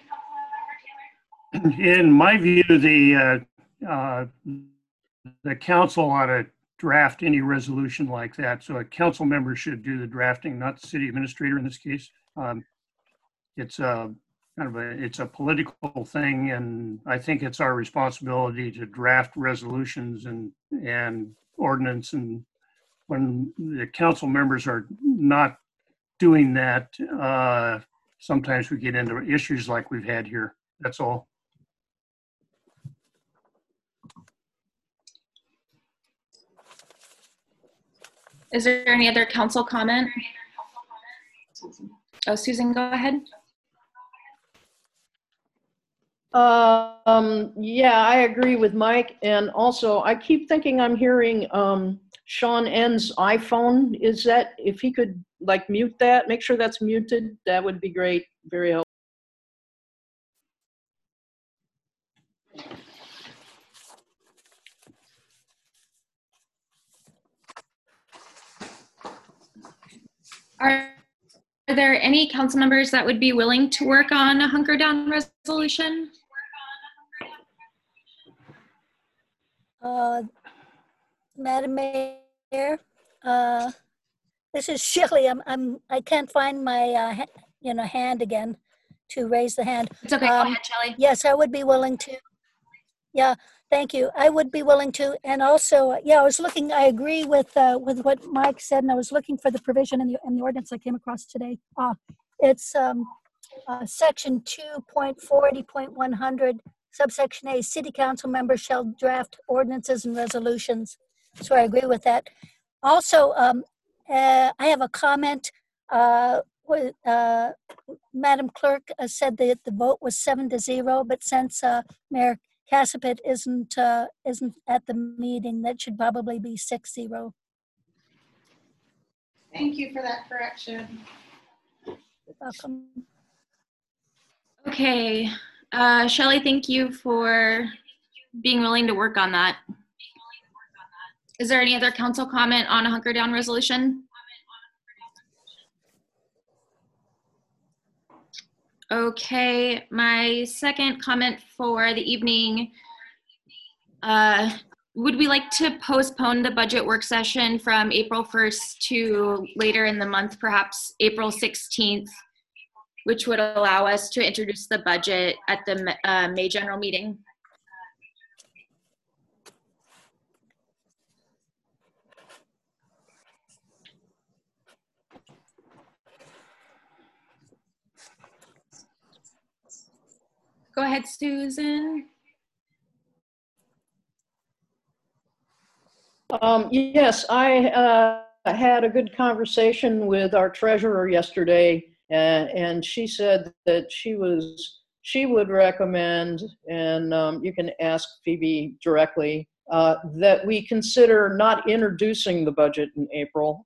In my view, the council ought to draft any resolution like that. So a council member should do the drafting, not the city administrator in this case. It's a it's a political thing, and I think it's our responsibility to draft resolutions and ordinance. And when the council members are not doing that, sometimes we get into issues like we've had here. That's all. Is there any other council comment? Oh, Susan, go ahead. Yeah, I agree with Mike. And also, I keep thinking I'm hearing Sean N's iPhone. Is that, if he could like mute that, make sure that's muted, that would be great. Very helpful. Are there any council members that would be willing to work on a hunker down resolution? Madam Mayor, this is Shelley. I can't find my hand again to raise the hand. It's okay. Go ahead, Shelley. Yes, I would be willing to. Yeah, thank you. I would be willing to. And also, yeah, I was looking. I agree with what Mike said, and I was looking for the provision in the ordinance I came across today. It's section 2.40.100, subsection A. City council members shall draft ordinances and resolutions. So I agree with that. Also, I have a comment. Madam Clerk said that the vote was 7-0, but since Mayor Casapit isn't at the meeting, that should probably be 6-0. Thank you for that correction. You're welcome. Okay, Shelley, thank you for being willing to work on that. Is there any other council comment on a hunker down resolution? Okay, my second comment for the evening, would we like to postpone the budget work session from April 1st to later in the month, perhaps April 16th, which would allow us to introduce the budget at the May general meeting? Go ahead, Susan. Yes, I had a good conversation with our treasurer yesterday, and she said that she would recommend, and you can ask Phoebe directly, that we consider not introducing the budget in April.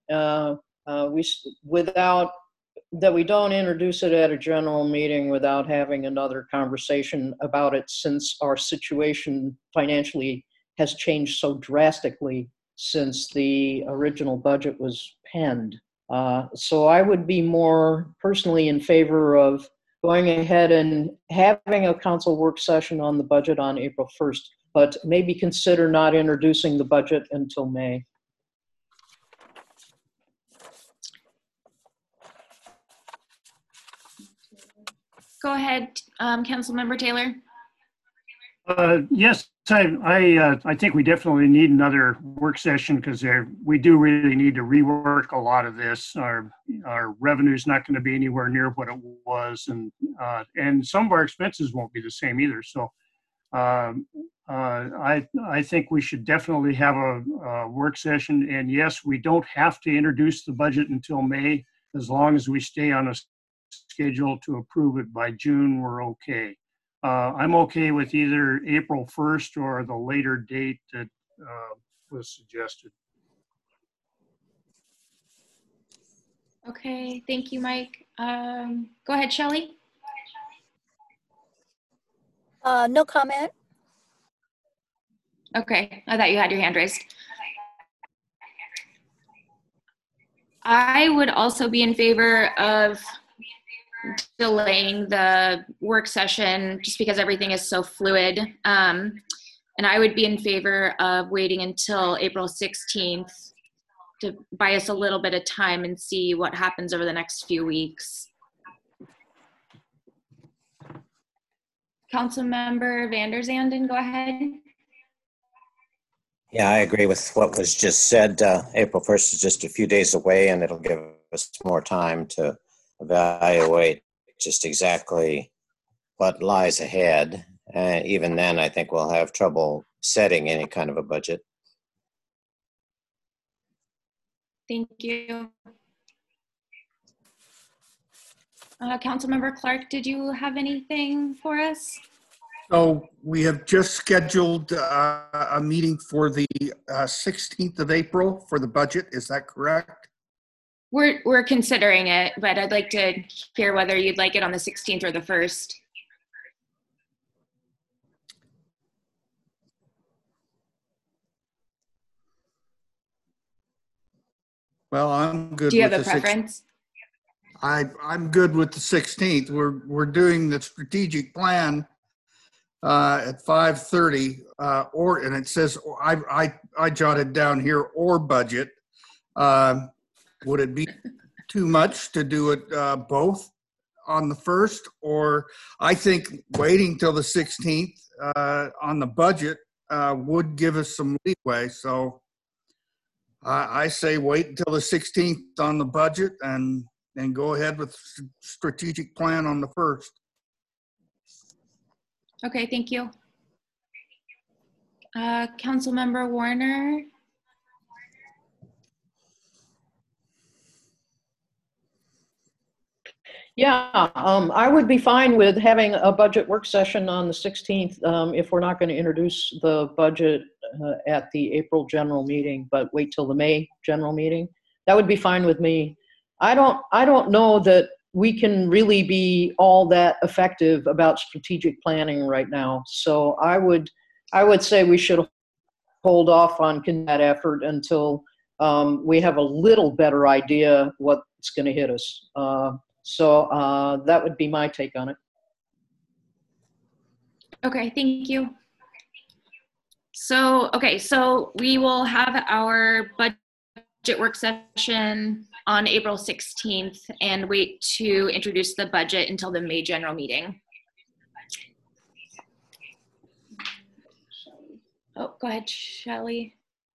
That we don't introduce it at a general meeting without having another conversation about it, since our situation financially has changed so drastically since the original budget was penned. So I would be more personally in favor of going ahead and having a council work session on the budget on April 1st, but maybe consider not introducing the budget until May. Go ahead, Councilmember Taylor. Yes, I think we definitely need another work session because we do really need to rework a lot of this. Our revenue's not going to be anywhere near what it was, and some of our expenses won't be the same either. So I think we should definitely have a work session. And yes, we don't have to introduce the budget until May. As long as we stay on a schedule to approve it by June, we're okay. I'm okay with either April 1st or the later date that was suggested. Okay, thank you, Mike. Go ahead, Shelley. No comment. Okay, I thought you had your hand raised. I would also be in favor of delaying the work session just because everything is so fluid. And I would be in favor of waiting until April 16th to buy us a little bit of time and see what happens over the next few weeks. Councilmember Van der Zanden, go ahead. Yeah, I agree with what was just said. April 1st is just a few days away, and it'll give us more time to evaluate just exactly what lies ahead. Even then, I think we'll have trouble setting any kind of a budget. Thank you. Councilmember Clark, did you have anything for us? So we have just scheduled a meeting for the 16th of April for the budget. Is that correct? We're considering it, but I'd like to hear whether you'd like it on the 16th or the 1st. Well, I'm good. Do you with have a the preference? I'm good with the 16th. We're doing the strategic plan at 5:30, and it says I jotted down here or budget. Would it be too much to do it both on the 1st? Or I think waiting till the 16th on the budget would give us some leeway. So I say wait until the 16th on the budget and go ahead with strategic plan on the 1st. Okay, thank you. Councilmember Warner. Yeah, I would be fine with having a budget work session on the 16th if we're not going to introduce the budget at the April general meeting, but wait till the May general meeting. That would be fine with me. I don't know that we can really be all that effective about strategic planning right now. So I would say we should hold off on that effort until we have a little better idea what's going to hit us. So that would be my take on it. Okay, thank you. So, okay, so we will have our budget work session on April 16th and wait to introduce the budget until the May general meeting. Oh, go ahead, Shelley.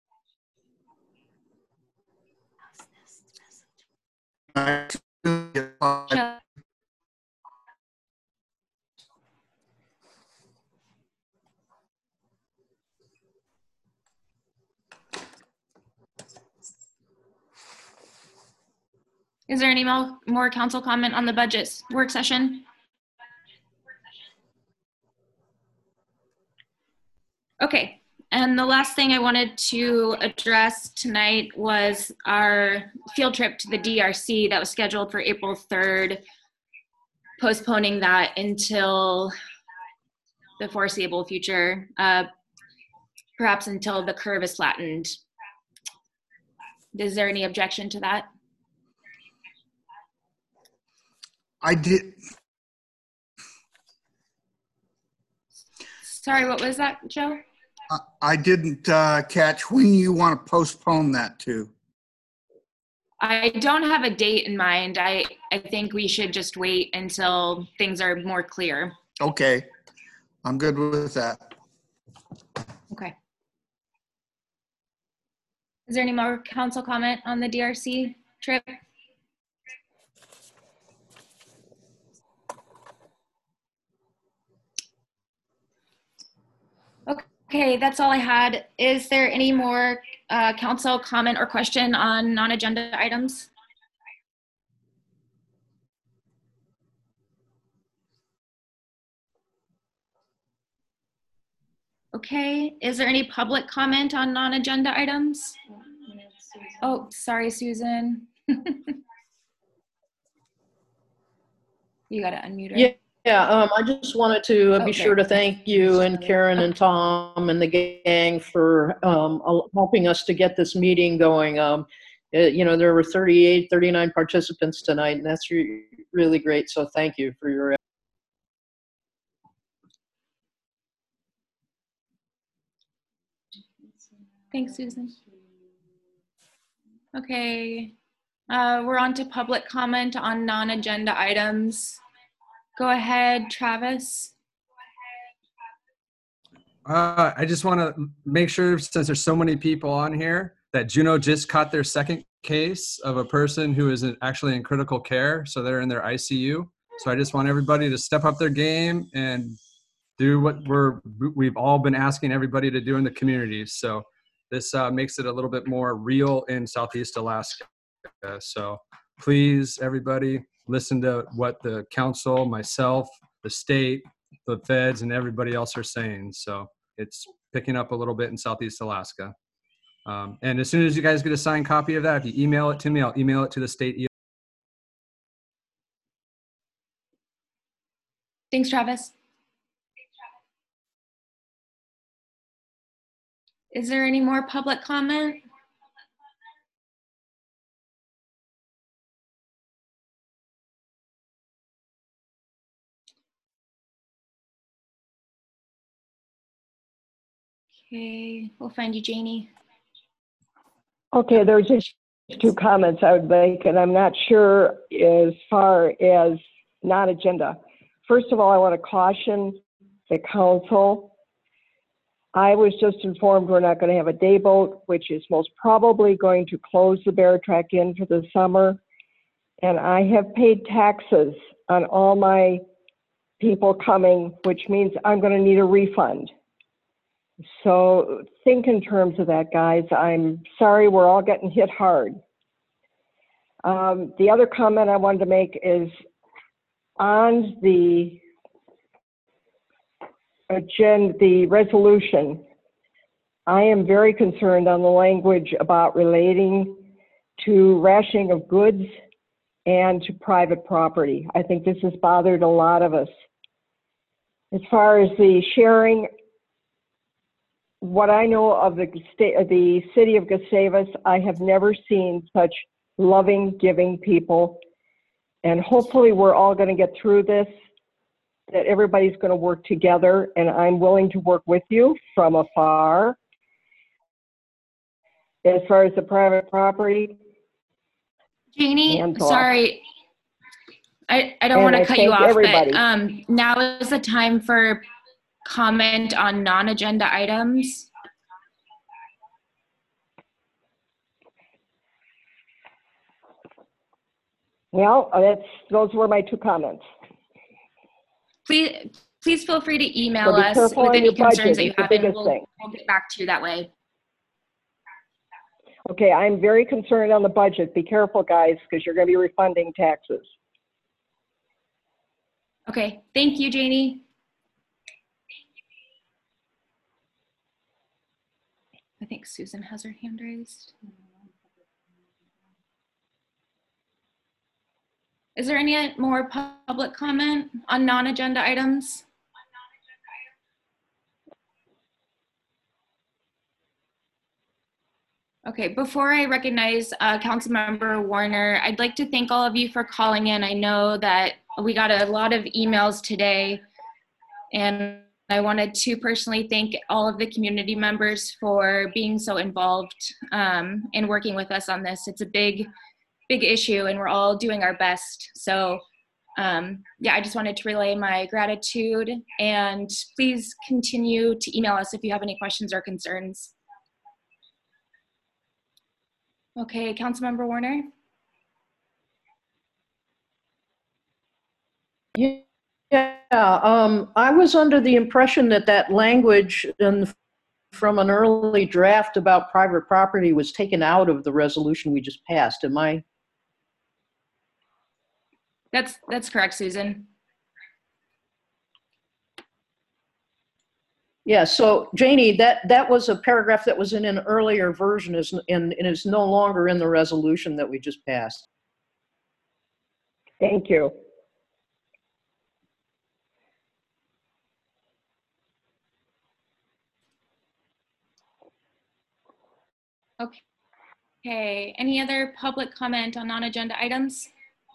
Is there any more council comment on the budget work session? Okay, and the last thing I wanted to address tonight was our field trip to the DRC that was scheduled for April 3rd, postponing that until the foreseeable future, perhaps until the curve is flattened. Is there any objection to that? I did. Sorry, what was that, Joe? I didn't catch when you want to postpone that to. I don't have a date in mind. I think we should just wait until things are more clear. Okay, I'm good with that. Is there any more council comment on the DRC trip? Okay, that's all I had. Is there any more council comment or question on non-agenda items? Okay, is there any public comment on non-agenda items? Oh, sorry, Susan. You gotta unmute her. Yeah, I just wanted to be sure there. to thank you and Karen and Tom and the gang for helping us to get this meeting going. You know, there were 38, 39 participants tonight, and that's really great. So thank you for your. Thanks, Susan. Okay, we're on to public comment on non-agenda items. Go ahead, Travis. I just want to make sure, since there's so many people on here, that Juneau just caught their second case of a person who is actually in critical care. So they're in their ICU. So I just want everybody to step up their game and do what we've all been asking everybody to do in the communities. So this makes it a little bit more real in Southeast Alaska. So please, everybody, listen to what the council, myself, the state, the feds, and everybody else are saying. So it's picking up a little bit in Southeast Alaska. And as soon as you guys get a signed copy of that, if you email it to me, I'll email it to the state. Thanks, Travis. Is there any more public comment? Okay, we'll find you, Janie. Okay, there are just two comments I would make, and I'm not sure as far as non-agenda. First of all, I want to caution the council. I was just informed we're not going to have a day boat, which is most probably going to close the Bear Track Inn for the summer. And I have paid taxes on all my people coming, which means I'm going to need a refund. So think in terms of that, guys. I'm sorry, we're all getting hit hard. The other comment I wanted to make is on the agenda, the resolution, I am very concerned on the language about relating to rationing of goods and to private property. I think this has bothered a lot of us. As far as the sharing, what I know of the city of Gustavus, I have never seen such loving, giving people. And hopefully we're all going to get through this, that everybody's going to work together, and I'm willing to work with you from afar. As far as the private property. Janie, sorry, I don't want to cut you off, everybody. But now is the time for comment on non-agenda items. Well, those were my two comments. Please feel free to email us with any concerns that you have, and we'll get back to you that way. Okay, I'm very concerned on the budget. Be careful, guys, because you're going to be refunding taxes. Okay, thank you, Janie. I think Susan has her hand raised. Is there any more public comment on non-agenda items? Okay, before I recognize Councilmember Warner, I'd like to thank all of you for calling in. I know that we got a lot of emails today, and I wanted to personally thank all of the community members for being so involved in working with us on this. It's a big issue, and we're all doing our best. So yeah, I just wanted to relay my gratitude, and please continue to email us if you have any questions or concerns. Okay, Councilmember Warner? Yeah, I was under the impression that that language from an early draft about private property was taken out of the resolution we just passed. Am I? That's correct, Susan. Yeah, so Janie, that was a paragraph that was in an earlier version and is no longer in the resolution that we just passed. Thank you. Okay, any other public comment on non-agenda items?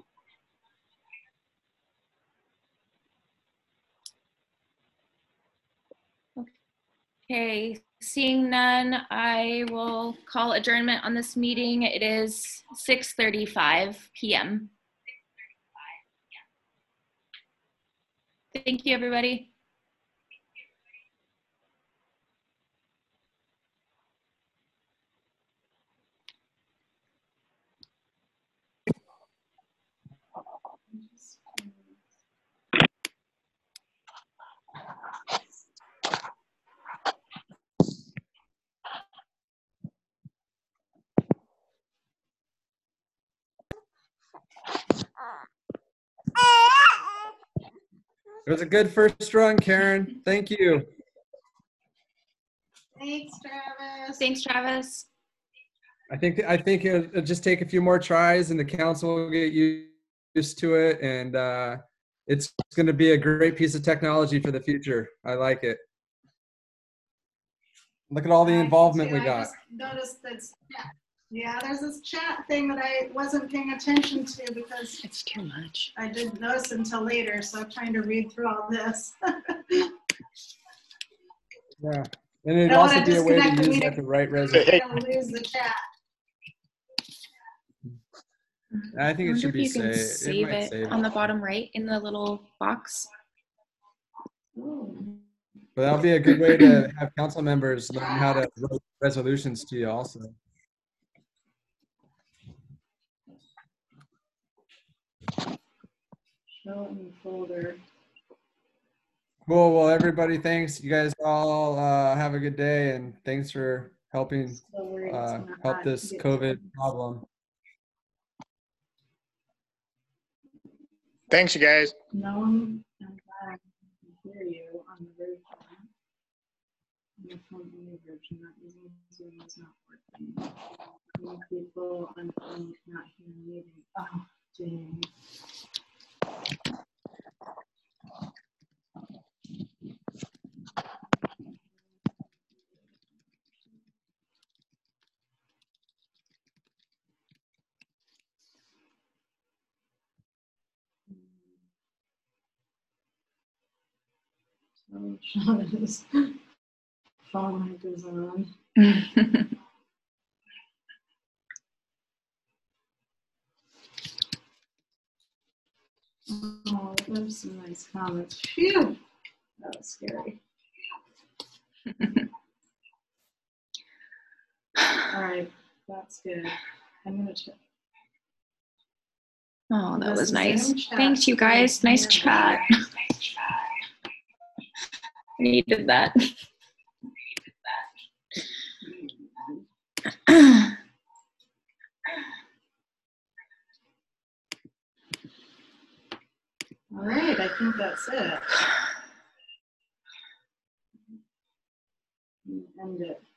Okay, seeing none, I will call adjournment on this meeting. It is 6:35 p.m. Thank you, everybody. It was a good first run, Karen. Thank you. Thanks, Travis. Thanks, Travis. I think it'll just take a few more tries and the council will get used to it, and it's going to be a great piece of technology for the future. I like it. Look at all the involvement we got. I just noticed that, yeah, there's this chat thing that I wasn't paying attention to because it's too much. I didn't notice until later, so I'm trying to read through all this. Yeah, and it'd also be a way to use that to write resumes. I'll lose the chat. I think it should be saved. Save it on the bottom right in the little box. But that'll be a good way to have council members learn how to write resolutions to you also. Show in the folder. Cool. Well, everybody, thanks. You guys all have a good day, and thanks for helping help this COVID problem. Thanks, you guys. No one can hear you on the version. On the phone only version, not using Zoom is not working. Many people on phone cannot hear meeting. Oh, dang. Oh, Shauna's phone mic is on. Oh, there's some nice comments. Phew, that was scary. All right, that's good. I'm gonna check. Oh, that was nice. Thanks, you guys. Nice chat. Needed that. All right, I think that's it. End it.